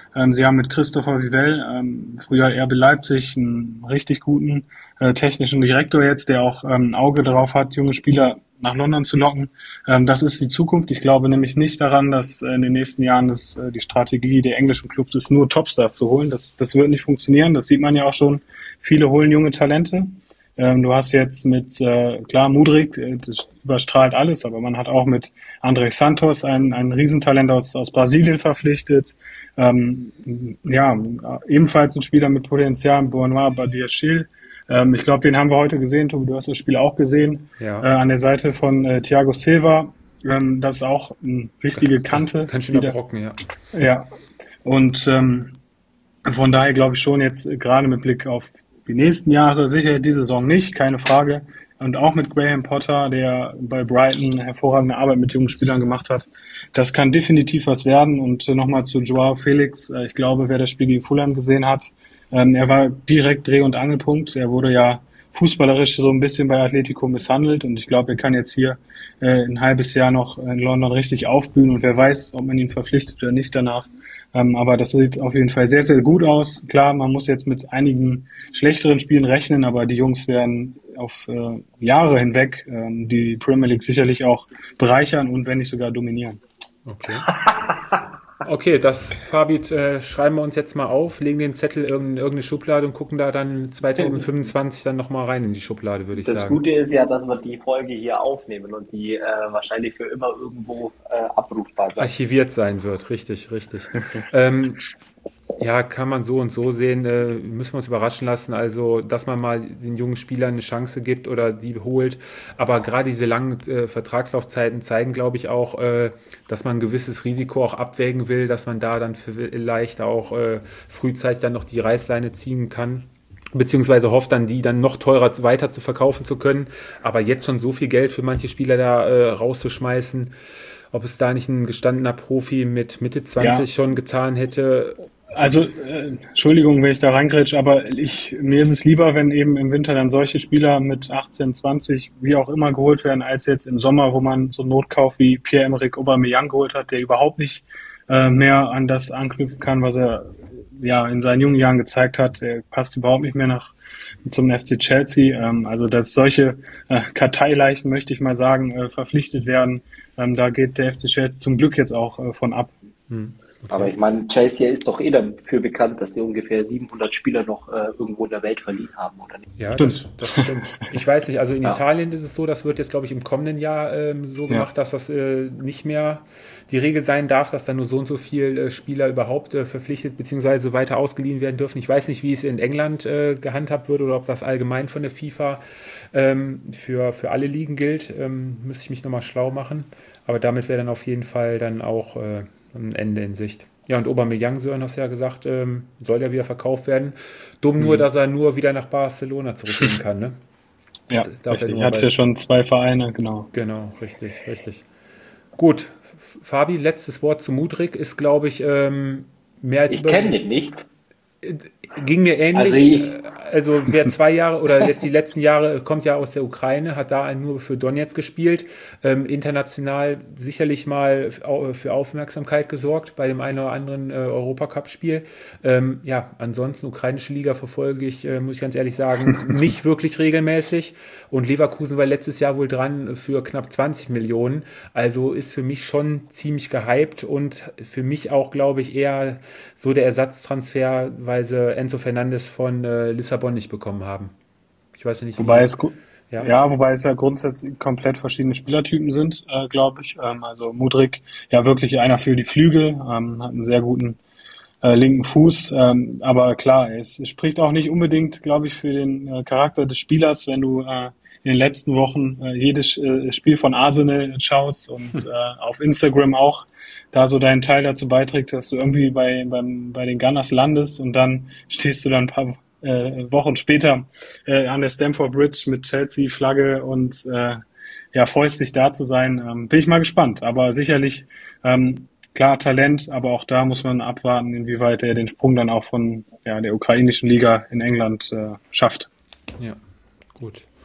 Ähm, sie haben mit Christopher Vivell, ähm, früher R B Leipzig, einen richtig guten äh, technischen Direktor jetzt, der auch ähm, ein Auge darauf hat, junge Spieler nach London zu locken. Ähm, das ist die Zukunft. Ich glaube nämlich nicht daran, dass äh, in den nächsten Jahren das, äh, die Strategie der englischen Clubs ist, nur Topstars zu holen. Das, das wird nicht funktionieren. Das sieht man ja auch schon. Viele holen junge Talente. Ähm, du hast jetzt mit, äh, klar, Mudryk, äh, das überstrahlt alles, aber man hat auch mit André Santos ein, ein Riesentalent aus, aus Brasilien verpflichtet. Ähm, ja, ebenfalls ein Spieler mit Potenzial, Benoit Badiachil. Ähm, ich glaube, den haben wir heute gesehen, Tobi, du hast das Spiel auch gesehen, Ja. äh, an der Seite von äh, Thiago Silva. Ähm, das ist auch eine wichtige Kante. Ganz schöner der, Brocken, ja. Ja, und ähm, von daher glaube ich schon jetzt äh, gerade mit Blick auf die nächsten Jahre, sicher die Saison nicht, keine Frage. Und auch mit Graham Potter, der bei Brighton hervorragende Arbeit mit jungen Spielern gemacht hat. Das kann definitiv was werden. Und äh, nochmal zu Joao Felix. Äh, ich glaube, wer das Spiel gegen Fulham gesehen hat, ähm, er war direkt Dreh- und Angelpunkt. Er wurde ja fußballerisch so ein bisschen bei Atletico misshandelt. Und ich glaube, er kann jetzt hier äh, ein halbes Jahr noch in London richtig aufblühen. Und wer weiß, ob man ihn verpflichtet oder nicht danach. Ähm, aber das sieht auf jeden Fall sehr, sehr gut aus. Klar, man muss jetzt mit einigen schlechteren Spielen rechnen, aber die Jungs werden auf äh, Jahre hinweg ähm, die Premier League sicherlich auch bereichern und wenn nicht sogar dominieren. Okay. Okay, das, Fabi, äh, schreiben wir uns jetzt mal auf, legen den Zettel in irgendeine Schublade und gucken da dann zwanzig fünfundzwanzig dann nochmal rein in die Schublade, würde ich Das sagen. Gute ist ja, dass wir die Folge hier aufnehmen und die äh, wahrscheinlich für immer irgendwo äh, abrufbar sein. Archiviert sein wird, richtig, richtig. ähm, ja, kann man so und so sehen, äh, müssen wir uns überraschen lassen, also dass man mal den jungen Spielern eine Chance gibt oder die holt, aber gerade diese langen äh, Vertragslaufzeiten zeigen, glaube ich, auch, äh, dass man ein gewisses Risiko auch abwägen will, dass man da dann vielleicht auch äh, frühzeitig dann noch die Reißleine ziehen kann, beziehungsweise hofft dann, die dann noch teurer weiter zu verkaufen zu können, aber jetzt schon so viel Geld für manche Spieler da äh, rauszuschmeißen, ob es da nicht ein gestandener Profi mit Mitte zwanzig ja. schon getan hätte. Also, äh, Entschuldigung, wenn ich da reingrätsche, aber ich, mir ist es lieber, wenn eben im Winter dann solche Spieler mit achtzehn, zwanzig, wie auch immer geholt werden, als jetzt im Sommer, wo man so einen Notkauf wie Pierre-Emerick Aubameyang geholt hat, der überhaupt nicht äh, mehr an das anknüpfen kann, was er ja in seinen jungen Jahren gezeigt hat. Er passt überhaupt nicht mehr nach zum F C Chelsea. Ähm, also, dass solche äh, Karteileichen, möchte ich mal sagen, äh, verpflichtet werden, ähm, da geht der F C Chelsea zum Glück jetzt auch äh, von ab. Hm. Okay. Aber ich meine, Chelsea ist doch eh dafür bekannt, dass sie ungefähr siebenhundert Spieler noch äh, irgendwo in der Welt verliehen haben, oder nicht? Ja, das, das stimmt. Ich weiß nicht, also in ja. Italien ist es so, das wird jetzt, glaube ich, im kommenden Jahr ähm, so gemacht, ja. dass das äh, nicht mehr die Regel sein darf, dass da nur so und so viele äh, Spieler überhaupt äh, verpflichtet bzw. weiter ausgeliehen werden dürfen. Ich weiß nicht, wie es in England äh, gehandhabt wird oder ob das allgemein von der FIFA ähm, für, für alle Ligen gilt. Ähm, müsste ich mich nochmal schlau machen. Aber damit wäre dann auf jeden Fall dann auch äh, ein Ende in Sicht. Ja, und Aubameyang, Sören, hast ja gesagt, ähm, soll ja wieder verkauft werden. Dumm mhm. nur, dass er nur wieder nach Barcelona zurückgehen kann, ne? Ja, richtig. Hat ja schon zwei Vereine, genau. Genau, richtig, richtig. Gut, Fabi, letztes Wort zu Mudryk ist, glaube ich, ähm, mehr als... Ich kenne den nicht. Ging mir ähnlich. Also, also wer zwei Jahre oder jetzt die letzten Jahre kommt ja aus der Ukraine, hat da nur für Donetsk gespielt, ähm, international sicherlich mal für Aufmerksamkeit gesorgt bei dem einen oder anderen äh, Europacup-Spiel. Ähm, ja, ansonsten ukrainische Liga verfolge ich, äh, muss ich ganz ehrlich sagen, nicht wirklich regelmäßig. Und Leverkusen war letztes Jahr wohl dran für knapp zwanzig Millionen. Also ist für mich schon ziemlich gehypt und für mich auch, glaube ich, eher so der Ersatztransfer, weil sie Enzo Fernandes von äh, Lissabon nicht bekommen haben. Ich weiß nicht. Wobei es ja. ja, wobei es ja grundsätzlich komplett verschiedene Spielertypen sind, äh, glaube ich. Ähm, also Mudryk, ja wirklich einer für die Flügel, ähm, hat einen sehr guten äh, linken Fuß. Ähm, aber klar, es, es spricht auch nicht unbedingt, glaube ich, für den äh, Charakter des Spielers, wenn du äh, in den letzten Wochen äh, jedes äh, Spiel von Arsenal schaust und hm. äh, auf Instagram auch da so deinen Teil dazu beiträgt, dass du irgendwie bei beim, bei den Gunners landest und dann stehst du dann ein paar äh, Wochen später äh, an der Stamford Bridge mit Chelsea-Flagge und äh, ja, freust dich da zu sein. Ähm, bin ich mal gespannt, aber sicherlich ähm, klar Talent, aber auch da muss man abwarten, inwieweit er den Sprung dann auch von ja, der ukrainischen Liga in England äh, schafft. Ja, gut.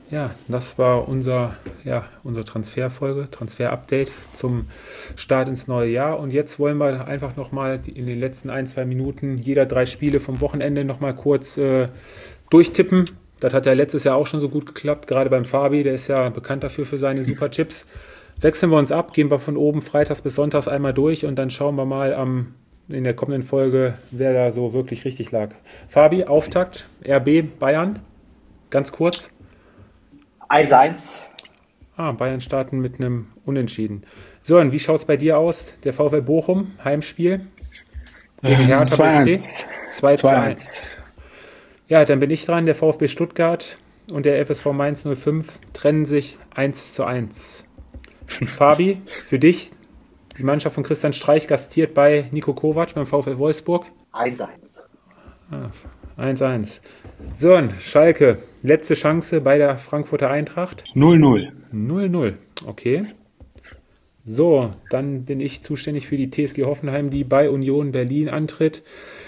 Ja, das war unser, ja, unsere Transferfolge, Transfer-Update zum Start ins neue Jahr. Und jetzt wollen wir einfach nochmal in den letzten ein, zwei Minuten jeder drei Spiele vom Wochenende nochmal kurz äh, durchtippen. Das hat ja letztes Jahr auch schon so gut geklappt, gerade beim Fabi, der ist ja bekannt dafür für seine super Tipps. Wechseln wir uns ab, gehen wir von oben freitags bis sonntags einmal durch und dann schauen wir mal am, in der kommenden Folge, wer da so wirklich richtig lag. Fabi, Auftakt, R B Bayern, ganz kurz. eins eins. Ah, Bayern starten mit einem Unentschieden. Sören, wie schaut es bei dir aus? Der VfL Bochum, Heimspiel gegen Hertha B S C? zwei zu eins. Ja, dann bin ich dran. Der VfB Stuttgart und der F S V Mainz null fünf trennen sich eins zu eins. Fabi, für dich, die Mannschaft von Christian Streich gastiert bei Niko Kovac beim VfL Wolfsburg. eins eins. Ah, eins eins. Sören, Schalke, letzte Chance bei der Frankfurter Eintracht. null null. null null, okay. So, dann bin ich zuständig für die T S G Hoffenheim, die bei Union Berlin antritt.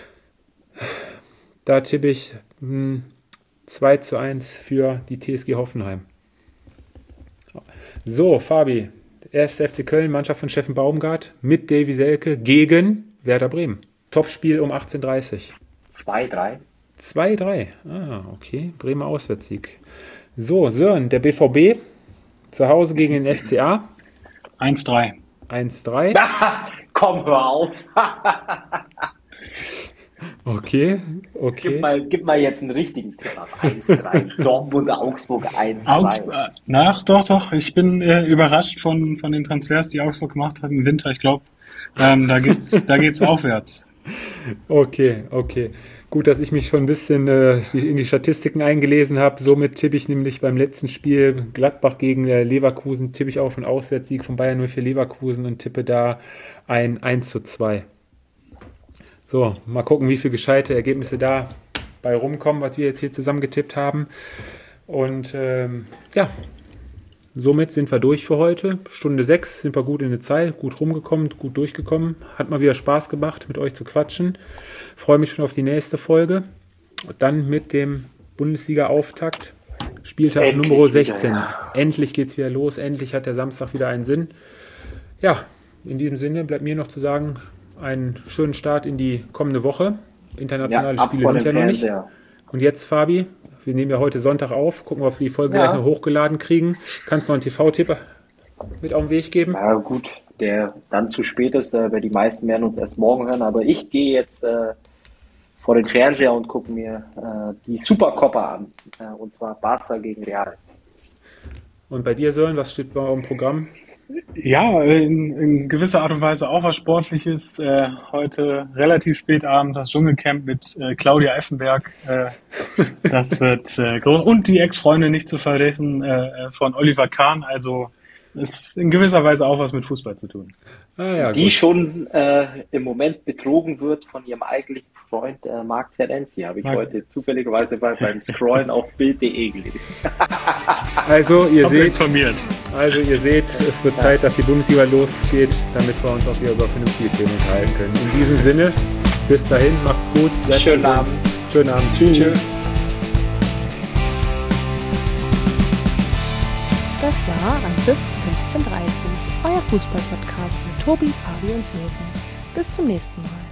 Da tippe ich mh, zwei zu eins für die T S G Hoffenheim. So, Fabi, erster F C Köln, Mannschaft von Steffen Baumgart mit Davy Selke gegen Werder Bremen. Topspiel um achtzehn Uhr dreißig. zwei drei. zwei drei. Ah, okay. Bremer Auswärtssieg. So, Sören, der B V B zu Hause gegen den F C A. eins drei. eins drei. Komm, hör auf. Okay, okay. Gib mal, gib mal jetzt einen richtigen Tipp ab. eins drei. Dortmund, Augsburg eins zwei. Augsburg, äh, nach, doch, doch. Ich bin äh, überrascht von, von den Transfers, die Augsburg gemacht hat im Winter. Ich glaube, ähm, da geht's, da geht's aufwärts. Okay, okay. Gut, dass ich mich schon ein bisschen äh, in die Statistiken eingelesen habe. Somit tippe ich nämlich beim letzten Spiel Gladbach gegen äh, Leverkusen, tippe ich auch einen Auswärtssieg von Bayern null vier Leverkusen und tippe da ein eins zu zwei. So, mal gucken, wie viele gescheite Ergebnisse da bei rumkommen, was wir jetzt hier zusammen getippt haben. Und ähm, ja, somit sind wir durch für heute. Stunde sechs sind wir gut in der Zeit, gut rumgekommen, gut durchgekommen. Hat mal wieder Spaß gemacht, mit euch zu quatschen. Freue mich schon auf die nächste Folge. Dann mit dem Bundesliga-Auftakt. Spieltag Endlich Nummer wieder, sechzehn. ja. Endlich geht es wieder los. Endlich hat der Samstag wieder einen Sinn. Ja, in diesem Sinne bleibt mir noch zu sagen, einen schönen Start in die kommende Woche. Internationale ab Spiele vor sind ja dem noch nicht. Fernseher. Und jetzt, Fabi, wir nehmen ja heute Sonntag auf. Gucken wir, ob wir die Folge Ja. gleich noch hochgeladen kriegen. Kannst du noch einen T V-Tipp mit auf den Weg geben? Ja gut, der dann zu spät ist, äh, weil die meisten werden uns erst morgen hören, aber ich gehe jetzt äh, vor den Fernseher und gucke mir äh, die Supercopa an, äh, und zwar Barca gegen Real. Und bei dir, Sören, was steht bei eurem Programm? Ja, in, in gewisser Art und Weise auch was Sportliches. Äh, heute relativ spät Abend das Dschungelcamp mit äh, Claudia Effenberg. Äh, das wird äh, groß. Und die Ex-Freundin nicht zu vergessen äh, von Oliver Kahn. Also ist in gewisser Weise auch was mit Fußball zu tun. Ah, ja, die gut. schon äh, im Moment betrogen wird von ihrem eigentlichen Freund äh, Marc Terenzi, habe ich Marc. heute zufälligerweise bei, beim Scrollen auf Bild punkt de gelesen. Also, ihr Top seht, informiert. also, ihr seht, es wird Zeit, dass die Bundesliga losgeht, damit wir uns auch wieder über vernünftige Themen unterhalten können. In diesem Sinne, bis dahin, macht's gut. bleibt Schönen gesund. Abend. Schönen Abend. Tschüss. Das war Anpfiff fünfzehn Uhr dreißig, euer Fußball-Podcast mit Tobi, Fabi und Sören. Bis zum nächsten Mal.